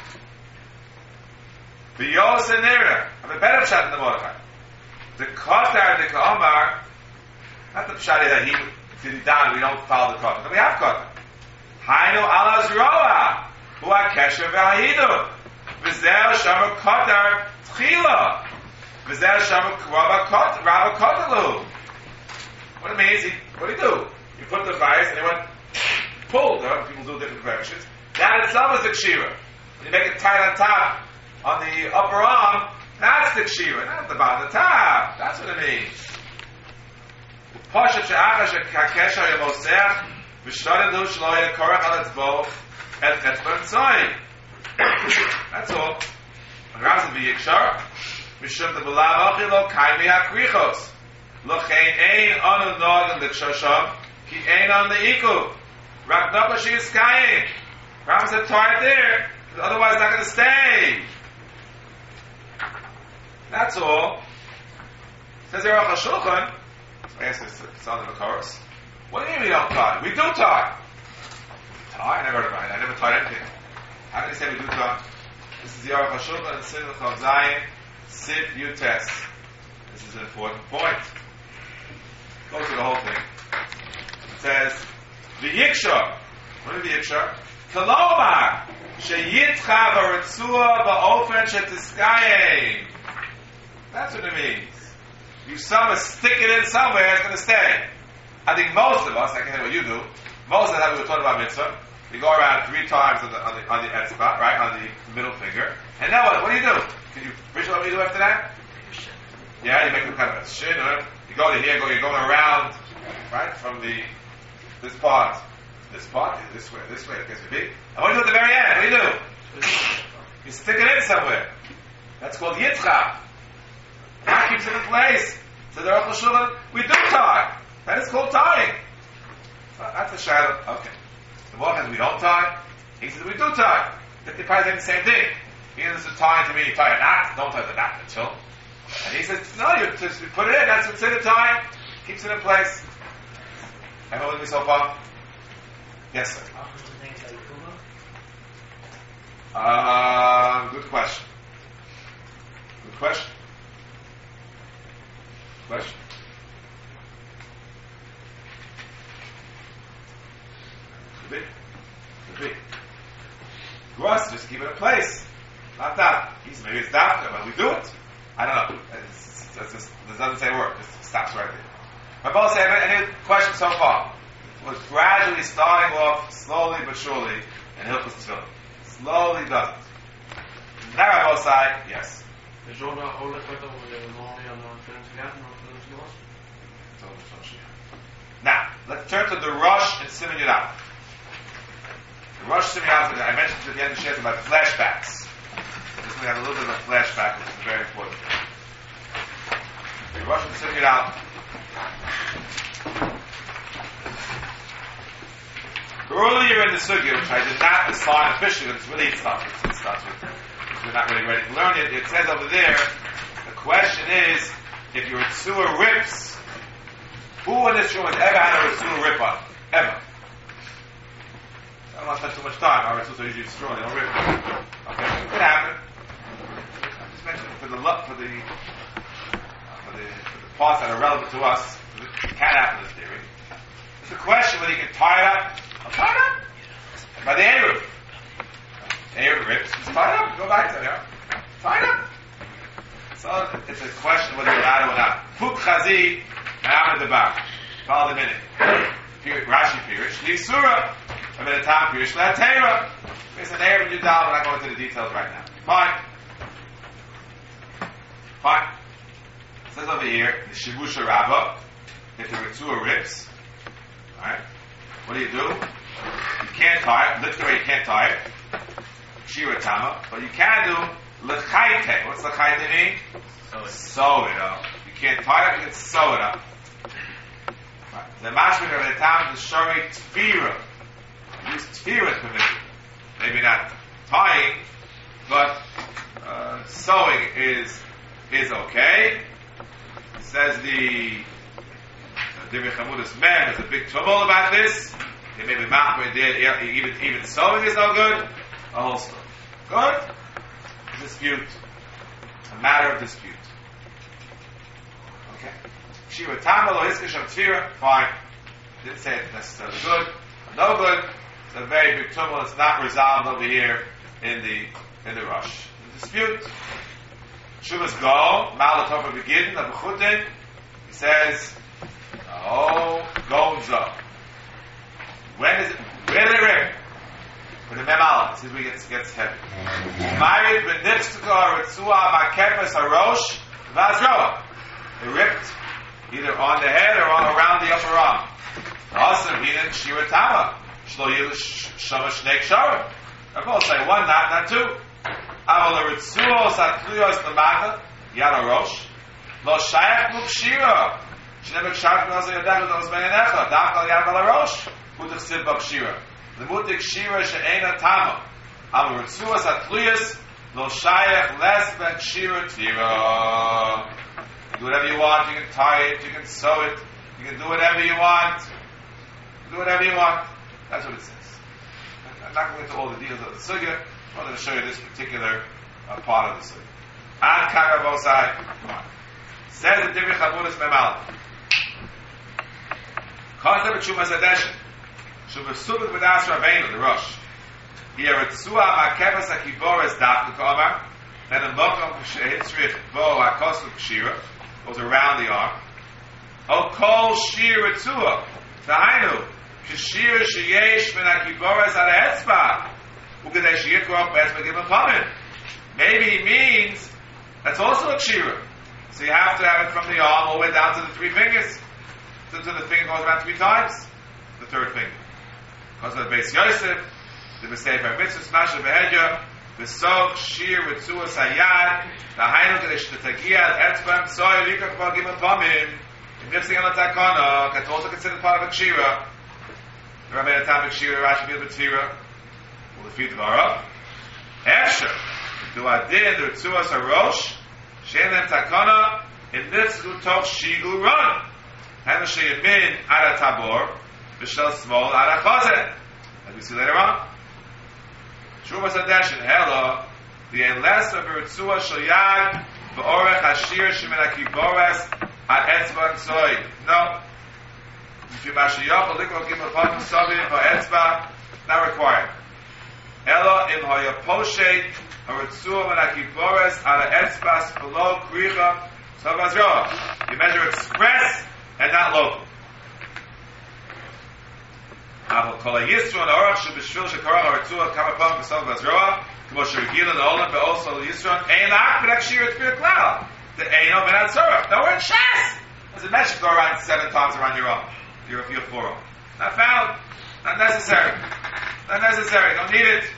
Speaker 1: V'yoseh nireh. I have a better pshat than the Mordechai. The Kotar, the Ka'omar, not the pshat that he did down, we don't follow the Kotar. We have Kotar. Hainu ala zroa. Hu ha-kesher v'hahidu. V'zeh shamu Kotar tchila. V'zeh shamu Rabba Kotalu. What it means, what do you do? You put the vice and they went pulled. People do different directions. That itself is the kshira. When you make it tight on top, on the upper arm, that's the kshira, not the bottom, the top. That's what it means. Pasha she'acha she'kakesha yemosech v'shadadu sh'lo yekorach al etzbo et etzbo tzoi. That's all. Ravzim v'yikshar mishum the b'lav achi lo kaimi ha'krichos lo chein ein anu nogin l'kshasham ki ein on the iku rak nokla she'yiskayim. Ram said, tie it there, otherwise it's not going to stay. That's all. Says there, Aruch HaShulchan, I asked this son of a chorus, what do you mean we don't tie? We do tie. Tie? I never heard of it. I never tied anything. How can you say we do tie? This is the Aruch HaShulchan and Simon Chav Zayin, Siv Yutes. This is an important point. Go through the whole thing. It says, the Yiksha. What is the Yiksha? Kalomar, sheyitcha v'ritzua ba'ofen shetiskayim. That's what it means. You somehow stick it in somewhere, it's going to stay. I think most of us, I can tell what you do, most of the time we were talking about mitzvah, you go around 3 times on the etzbah, right, on the middle finger, and now what do you do? Can you visualize what you do after that? Yeah, you make them kind of a shin, you go to here, you're going around, right, from this part, this way, it gets to be. And what do you do at the very end? What do you do? You stick it in somewhere. That's called yitzcha. That keeps it in place. So the Aruch HaShulchan, we do tie. That is called tying. That's a shadow. Okay. The Mordechai says we don't tie. He says we do tie. They probably say the same thing. He says it's tying to me, you tie a knot. Don't tie the knot until. And he says, no, you just put it in. That's considered tying. Keeps it in place. Everyone with me so far? Yes, sir. Good question. Good question. Question. Could be. Gross, just keep it in place. Not that. Maybe it's that, but we do it. I don't know. This doesn't say a word. It stops right there. My boss said, any questions so far? Was gradually starting off slowly but surely in Hilchos Tefillin. Slowly does it. Now on both sides, yes. Now, let's turn to the Rosh and Siman Yud Aleph. The Rosh Siman Yud Aleph, I mentioned at the end of the shiur about flashbacks. This we have a little bit of a flashback, which is very important. The Rosh and Siman Yud Aleph. Earlier in the sugya, which I did not assign officially, but it's really stuff. It's stuff we're not really ready to learn it. It says over there, the question is, if your Ritzua rips, who in this room has ever had a Ritzua rip on? Ever. I don't want to spend too much time. Our Ritzua are usually strong, they don't rip. Okay, it could happen. I'm just mentioning, for the parts that are relevant to us, it can't happen in this theory. It's a question whether you can tie it up. I'll tie it up. By the Eruv. Eruv rips, just tie it up. Go back to it. Tie it up. So it's a question whether you're allowed or not. Puk chazi, ma'amad debar. Follow the minute. Rashi Pirish. L'isura. I'm in a time Pirish. L'atera. It's an Eruv and Yudal. We're not going into the details right now. Fine. It says over here, the Shibusha Rabbah, if the Ritzua rips, alright, what do? You can't tie it, literally you can't tie it, Shira Tama, but you can do L'chaite. What's L'chaite mean? Sew it up. You can't tie it, you can sew it up. The Mashmir of the time, the Shari Tfira. Use Tfira is permitted. Maybe not tying, but sewing is okay. It says the Divrei Chamudas Mem, there's a big trouble about this. They may be machmir there, even sewing is no good. A whole story. Good? Dispute. A matter of dispute. Okay. Shira Tama lo hiskish of Tfira, fine. Didn't say it's necessarily good. No good. It's a very big trouble. It's not resolved over here in the rush. The dispute. Shuvas go, Malatova begin, the Bechutin, he says, Gonzo. Where did it rip? When the Memala, this is where it gets heavy. Marid v'nipstika ritzua makefes harosh v'azroa. It ripped either on the head or around the upper arm. Also, Hinan Shiratama. Shlo Yilush Shama Shnei Ksharim. I both say one, not two. Aval Ritzuo Satluyos Lamata Yad Rosh Lo Shayach Mukshira Shnemek Shach Noza Yadach Nos Benenecha Dachal Yad Rosh Mutik Siv Bakshira the Mutik Shira She'ena Tama Aval Ritzuo Satluyos Lo Shayach Les Ben Shira Tira. You do whatever you want. You can tie it. You can sew it. You can do whatever you want. Do whatever you want. That's what it says. I'm not going into all the details of the sugya. I'm going to show you this particular part of the sugya. Ad Kagavosai. Says the Divrei Chamudas Memal. Concept of Shumas Adeshin. Shumas Subit V'das Rabbeinu, the Rosh. Yeritzua Makevas HaKiboras Dafka K'omar. Then a Mokom Shehitzrich Bo HaKosu K'shira goes around the arm. O Kol Shir Ritzua. Tahainu. K'shir Sheyesh Min HaKiboras Ad HaEtzba. Maybe he means that's also a kshira. So you have to have it from the arm all the way down to the 3 fingers. So the finger goes around 3 times. The 3rd finger. Because of the Beis Yosef, the B'Sefer Mitzvah, Smash of Behedya, the Sok, Shir, Ritzua, Sayad, the Hainu, the Shtatagia, Etzbam, Soy, Rikak, Bagim, and Pamim, the Nifsing on the Takana, that's also considered part of a kshira. The Rabbi Natam, Kshira, Rashi, Bil, B'Tfira. The feet of Arab. After do Adin the Ritzuas Harosh, Shenem Takana, in this Lutok Shigu Run. And the Sheyamin Ada Tabor, the Shell Small Ada Chazet. As we see later on. Shumas Adeshin, Hello, the Enles of Ritzua Shoyag, Ba'orech Hashir Shemin HaKibores, Ad Etzba Soy. No. If you Mashiyach, Oliko Gimel Patim Sobim, Ba'etzba, not required. Elo im hoya poshet haritzua min hakibores ala etzbas below kricha savazroa. You measure express and not local. Aval kol hayisron orach shebishvil shekarach haritzua kamapam b'savazroa k'mo sherigila ne'olam be'osol hayisron ein la'ak b'dak shir t'fir klal the eino ben atzorach. Now we're in Shas. Does it mention go around 7 times around your arm, your forearm? Not found. Not necessary. Not necessary. Don't need it.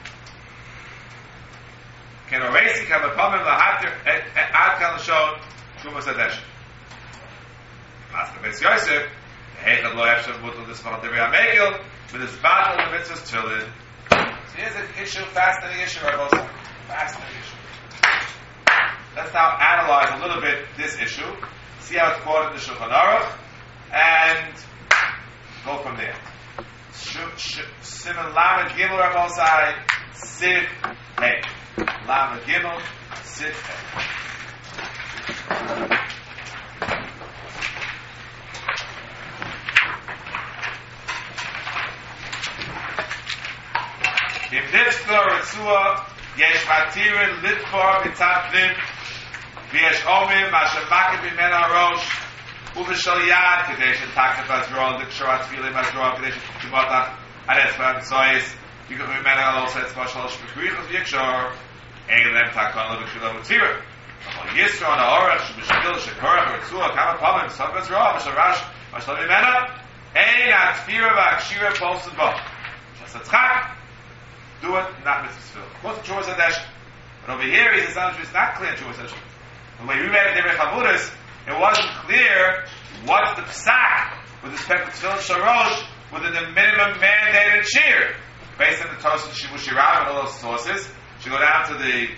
Speaker 1: Can erase it? Can the problem lahater ad kan shon shumas adesh? Ask the Beis Yosef. Heichad lo efshel mutal dismach devi amegil with his battle of mitzvahs tefillin. So here's an issue, fascinating issue, Rabbi. Fascinating issue. Let's now analyze a little bit this issue, see how it's quoted in the Shulchan Aruch, and go from there. Simon Lamed Gimel Rabosai Siv Hey. Lamed Gimel Siv Hey. Im Nitzvah Ritzua yesh matirin litvar mitzadvim v'yesh omim asher makib imen harosh uv'shal yad k'dei shetakef azroa l'kshor atfilim azroa k'dei shetimotach aretzva v'soyis yikach imen harosh etzva shalosh v'krichos v'yikshor ein lem takon l'v'kshila v'tzira Amol Yisro on ha'orach sheb'shvil shekorach Ritzua kama pamim sof azroa v'sharash v'shal imena ein atfira v'akshira polsen bo shasatzchak do it, not mitzvah. Of course, the Chuvas Hadesh. But over here, he says it's not clear in Chuvas Hadesh. The way we read it in Derech Hamudas, it wasn't clear what's the psak with respect to Tefillah Sharosh within the minimum mandated shear. Based on the Tosin Shibushi Rav and all those sources, should go down to the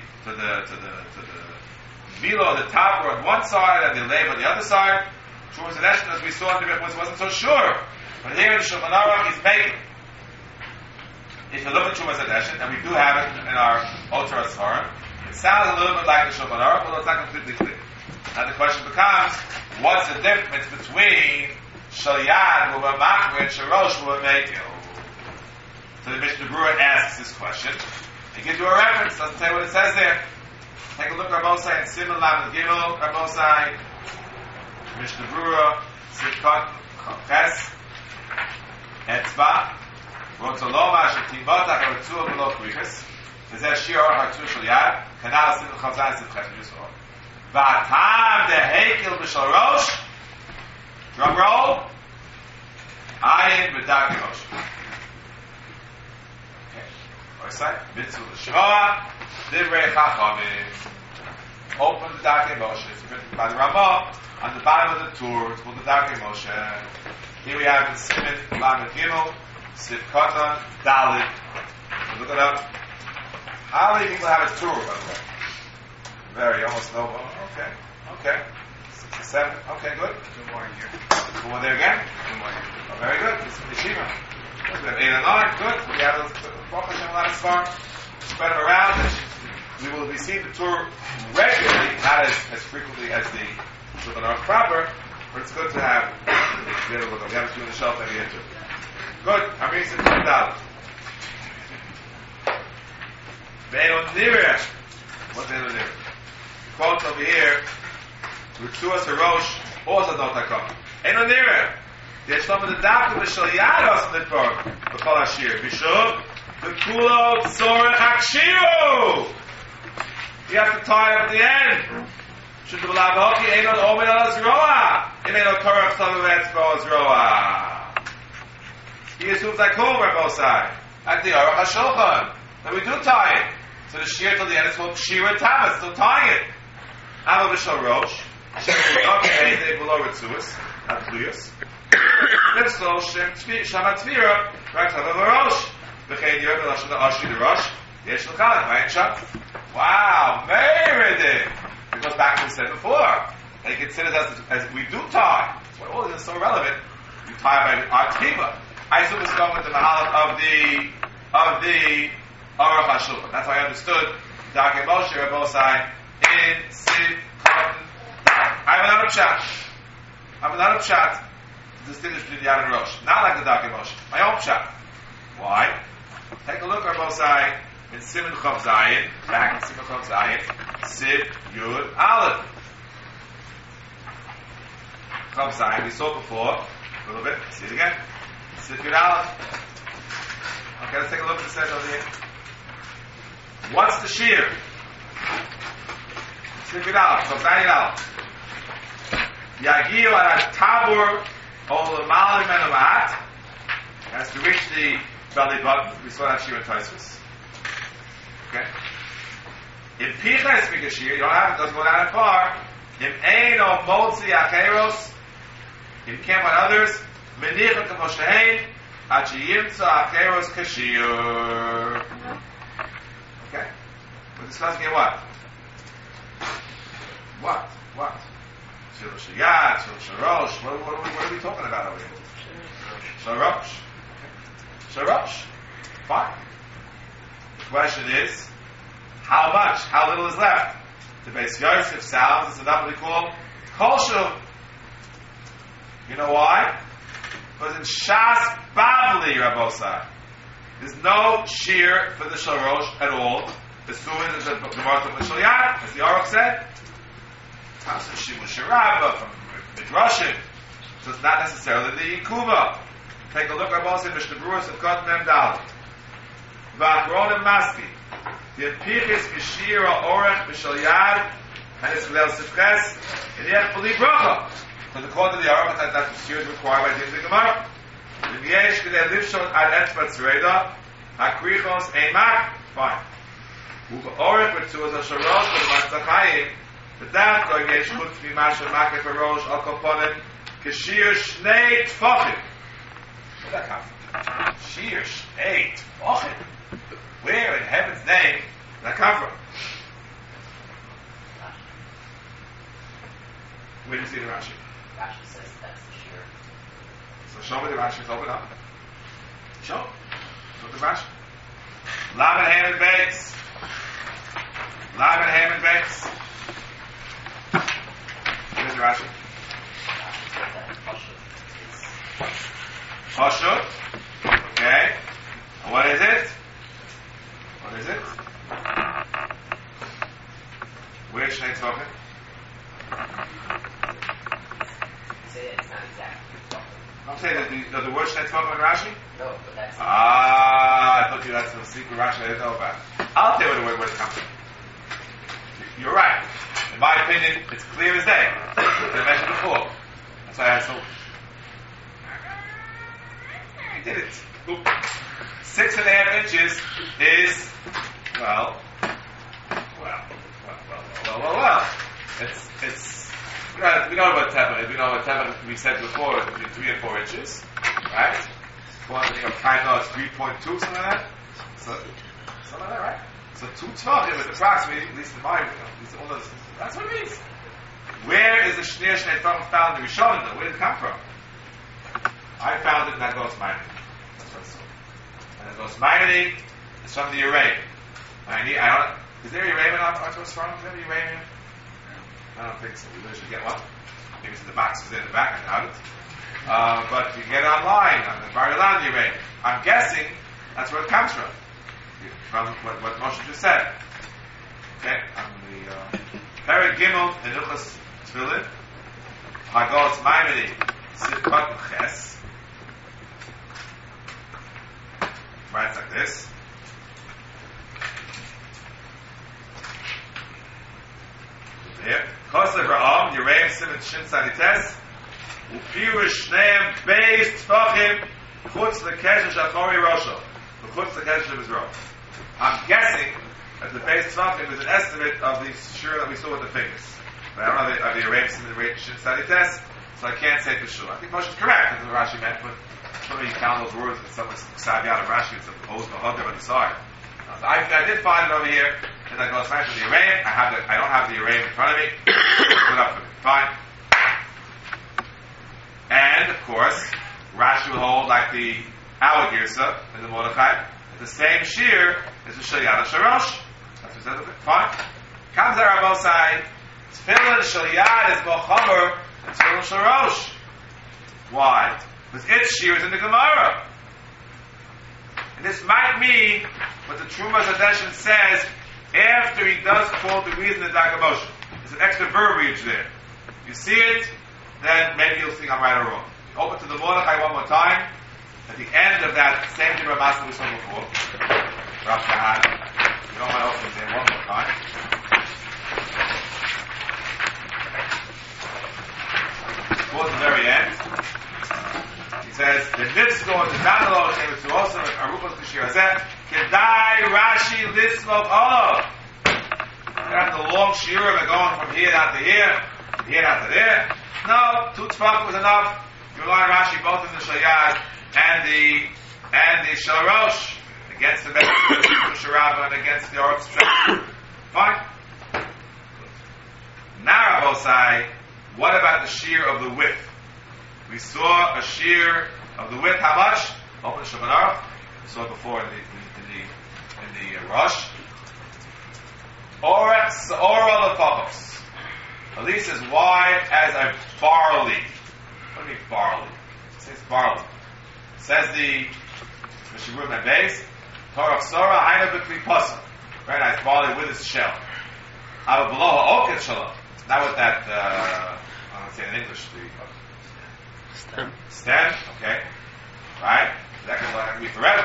Speaker 1: Milo, the top, on one side, and the Lev on the other side. Chuvas Hadesh, as we saw in the Derech wasn't so sure. But here in the Shulchan Aruch, he's making. If you look at Chuvas Hadesh, and we do have it in our Oter Asfarim, it sounds a little bit like the Shulchan Aruch, but it's not completely clear. Now the question becomes, what's the difference between Shalyad, who were Machmer, and Sharosh, who were Mekel? So the Mishnah Berurah asks this question. It gives you a reference, doesn't say what it says there. Take a look at Rabbosai and Simon Lam Gimel, Rabbosai, Mishnah Berurah, Sivkot, Ches, Etzba, Rotoloma shetimotach hartzua below krichas. V'zeh shir or hartzua shel yad. Kanal simul chavzan simchet yusor. V'atam dehekel b'shal rosh. Drum roll. Ayin b'dak rosh. Okay. Orsai. Mitzvah l'shmoa. Divrei chachamim. Open the Darkei Moshe. It's written by the Ramah on the bottom of the Tur. It's called the Darkei Moshe. Here we have in Siman Lamed Gimel. Sivkatan Dalit. Look it up. How many people have a tour, by the way? Very, almost no. Okay. 6 or 7. Okay, good.
Speaker 3: 2 more here.
Speaker 1: 2 more there again?
Speaker 3: 2 more here.
Speaker 1: Oh, very good. This is Yeshiva. Good. We have 8 and 9. Good. We have a lot of farm. Spread them around. We will receive the tour regularly, not as frequently as the Shulchan Aruch proper, but it's good to have. We have a few on the shelf maybe into. Good. Amir said $10. Be'enon nireh. What's be'enon nireh? Quotes over here. Ritzuas harosh also don't takom. Enon nireh. There's some of the doctor with shal yados in the Torah. B'chol hashir. B'shuv. B'kulo tzorech hakshiru. You have to tie it at the end. Should the b'lavoki enon omen al azroa. Enon korach savu etzbo azroa. He assumes I call Rabbosai at the Aruch HaShulchan. And we do tie it. So the shear till the end is called Shira Tamas, still tying it. Amal B'Shal Rosh. Shira Tamas, below Ritzuas, not Tluyas. Nifsol Shama Tvira, right Tava Rosh. V'chein Yer B'Lashon Ashi the Rosh. Yesh L'Chalat, Vayin Sham. Wow, Meredith. It goes back to what we said before. And he considers us as we do tie. That's why all this is so relevant. You tie by our Tiva. I assume it's going with the Mahalat of the Aruch HaShulchan. That's how I understood Darkei Moshe Rabbosai in Sivkatan Dalit. I have another pshat to distinguish between Yad and Rosh. Not like the Darkei Moshe. My own pshat. Why? Take a look at Rabbosai in Siman Chav Zayin, back in Siman Chav Zayin, Siv Yud Aleph. Chav Zayin, we saw before a little bit. See it again. Siv Yud Aleph. Okay, let's take a look at what it says over here. What's the shear? Siv Yud Aleph. Chav Zayin Aleph. Yagiu ala tabur ol malim and amat has to reach the belly button. We saw that shear in Tosfos. Okay. In Picha is big shear. You don't have it. Doesn't go down that far. In ein o motzi acheros. In camp on others. Menicha k'moshein ad sheyimtza acheros kashir. Okay. We're discussing here what? What? Shil Shayat, Shil Sharosh. What are we talking about over here? Sharosh. Sharosh. Fine. The question is, how much? How little is left? The Beis Yosef sounds, it's another called Kolshum. You know why? Because in Shas Bavli, Rabbosai, there's no shear for the Shalosh at all. As soon as the Martha Mishalyat, as the Aruch said, Tasa Shimu Shirabba from Midrashim. So it's not necessarily the Yikuba. Take a look at Rabbosai, Mishnah Berurah, of God Mem Dalit. V'achronim Maski. The Empichis Mishira Orech Mishalyat, and it's Gdel Sifches, and yet B'li Bracha. So according to the Aruch, that the shear is required by the Gemara. V'yesh Gdel Livshon Ad Etzvat Zereda, Hakrichos Eimak, fine. U'orech B'tzuaz HaSharosh, V'matzachayim, V'dat Lo Yesh Chutz V'masha Makef HaRosh, Al Koponim, K'shir Shnei Tfachim. Where'd that come from? Shir Shnei Tfachim. Where in heaven's name did that come from? Where do you see the Rashi?
Speaker 7: Rashi says that's the shear.
Speaker 1: So show me the Rashi. It's open up. Show. Show the Rashi. Lamed Haman Beis. Lamed Haman Beis. Where's the Rashi?
Speaker 7: Rashi says that
Speaker 1: Pashut. Okay. And what is it? What is it? Where's Shnei Tzvachim?
Speaker 7: say it's not exactly.
Speaker 1: I'm saying that the word Shnei Tzvachim in Rashi?
Speaker 7: No, but that's.
Speaker 1: I thought you that's the secret Rashi I didn't know about. I'll tell you where the word comes from. You're right. In my opinion, it's clear as day. I mentioned before. That's why I had so. I did it. Oop. 6.5 inches is well. It's we know about tefach. We know about tefach. We said before it's between 3 and 4 inches, right? One thing of kind is 3.2, something like that. Something like that, right? So 2 tefachim is approximately, at least in my, that's what it means. Where is the Shnei Tefachim found in the Rishonim though? Where did it come from? I found it in Nagos Maimoni. That's what I saw. And Nagos Maimoni is from the Arabian. Is there Arabian on Artos from? Is there Arabian? I don't think so. We should get one. Maybe it's in the box. It's in the back. I doubt it. But you can get it online on the Bar Ilan Arabian. I'm guessing that's where it comes from. From what Moshe just said. Okay, on the Perek Gimel in Ilchos Tefillin, Hagos Maimoni Sivkot Ches. Writes like this. Here, Kosev Ra'am Yereim Simon Shin Sanites Upirush Shneim Beis Tfachim Chutz Lekesher Shachori Rosho Chutz Lekesher of his robe. I'm guessing that the Beis Tfachim is an estimate of the shur that we saw with the fingers. But I don't know the Yereim Simon Shin Sanites, so I can't say for sure. I think Moshe is correct. That's what Rashi meant, but somebody count those words and someone's Savyat of Rashi, it's opposed to Hodem on the side. I did find it over here, and that goes back to the Yereim. I don't have the Yereim in front of me. Put up for me. Fine. And, of course, Rashi will hold like the our Girsa in the Mordechai, that the same shear is the Shalyat Sharosh. That's what it says. Fine. Comes there, Rabbosai. Tefillin Shalyat is Bochamer and Tefillin Sharosh. Why? Because its shear is in the Gemara. And this might mean what the Truma Zadeshin says after he does quote the reason in Dagabosha. There's an extra verbiage there. You see it, then maybe you'll think I'm right or wrong. Open to the Mordechai one more time. At the end of that same thing Ramasa we saw before. Rav Kahan. You don't want to open it there one more time. Towards the very end. He says, the Nitzko and the Danalo came to also with Arupos Kishir Kedai Rashi Lismov Olav. That's the long shiurim going from here down to here, from here down to there. No, 2 tefach was enough. You rely on Rashi both in the Shayad and the Shalosh against the Sharabah and against the Ortz. Fine. Now Rabosai, what about the shear of the width? We saw a shear of the width. How much? Open the Shulchan Aruch. We saw it before in the Rosh. Ora lefachos. At least as wide as a barley. What do you mean barley? It says barley. Says the Mishabur Mebez, Torah Sora Haina B'Kli Pasuk. Very nice barley with its shell. Ava below Oket Shalom. Not with that, I don't say in English, the stem, okay. Right? That can be forever.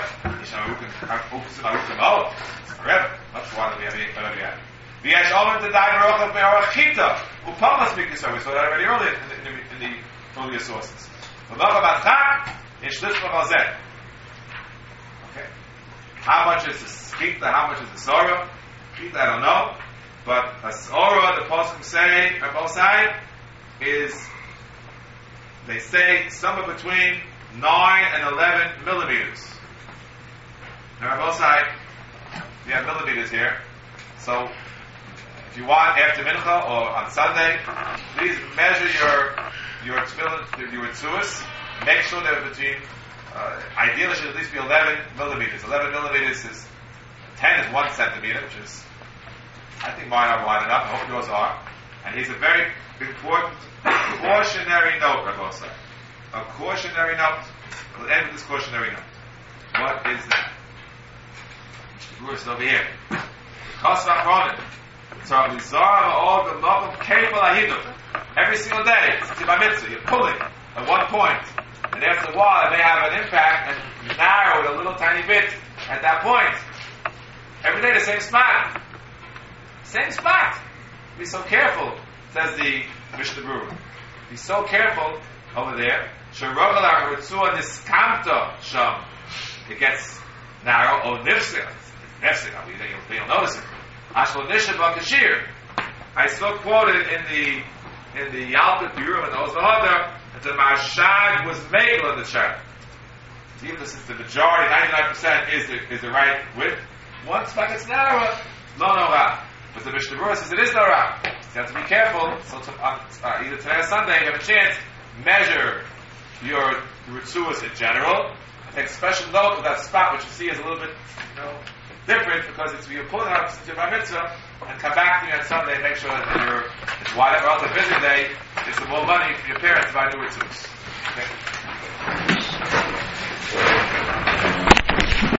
Speaker 1: Forever. Much wider than whatever you have. V'yesh omen to die berochav be'orachita. Upamas mikisar. We saw that already earlier in the earlier sources. V'nocha batchak, yesh lishma v'azeh. Okay. How much is the skita? How much is the sorah? Skita, I don't know. But a sorah, the poskim say, on both sides, is, they say, somewhere between 9 and 11 millimeters. Now, on both sides, we have millimeters here. So, if you want after mincha or on Sunday, please measure your tefillin, your tzuos. Make sure they're between. Ideally, should at least be 11 millimeters. 11 millimeters is 10 is 1 centimeter, which is, I think mine are wide enough. I hope yours are. And here's a very important cautionary note, Rabbi Osai. A cautionary note. We'll end with this cautionary note. What is that? Mishnah is over here. Every single day, you're pulling at one point, and after a while it may have an impact and narrow it a little tiny bit at that point. Every day the same spot. Same spot. Be so careful, says the Mishnah Berurah. Be so careful over there. It gets narrow. Oh, nifsika. You'll notice it. Ashlo nisha b'kashir. I saw quoted in the Yalkut Biurim and the Ozahada that the Mashag was made on the chart. Even though since the majority, 99% is the right width, one spot gets narrower, no ra. But the Mishnah Berurah says it is no ra. So you have to be careful. So either today or Sunday, you have a chance, measure your ritzuas in general. Take special note of that spot, which you see is a little bit, different because you're pulling out to my mitzvah, and come back to me on Sunday and make sure that it's whatever else a busy day, it's more money for your parents to buy new ritzuas. Okay?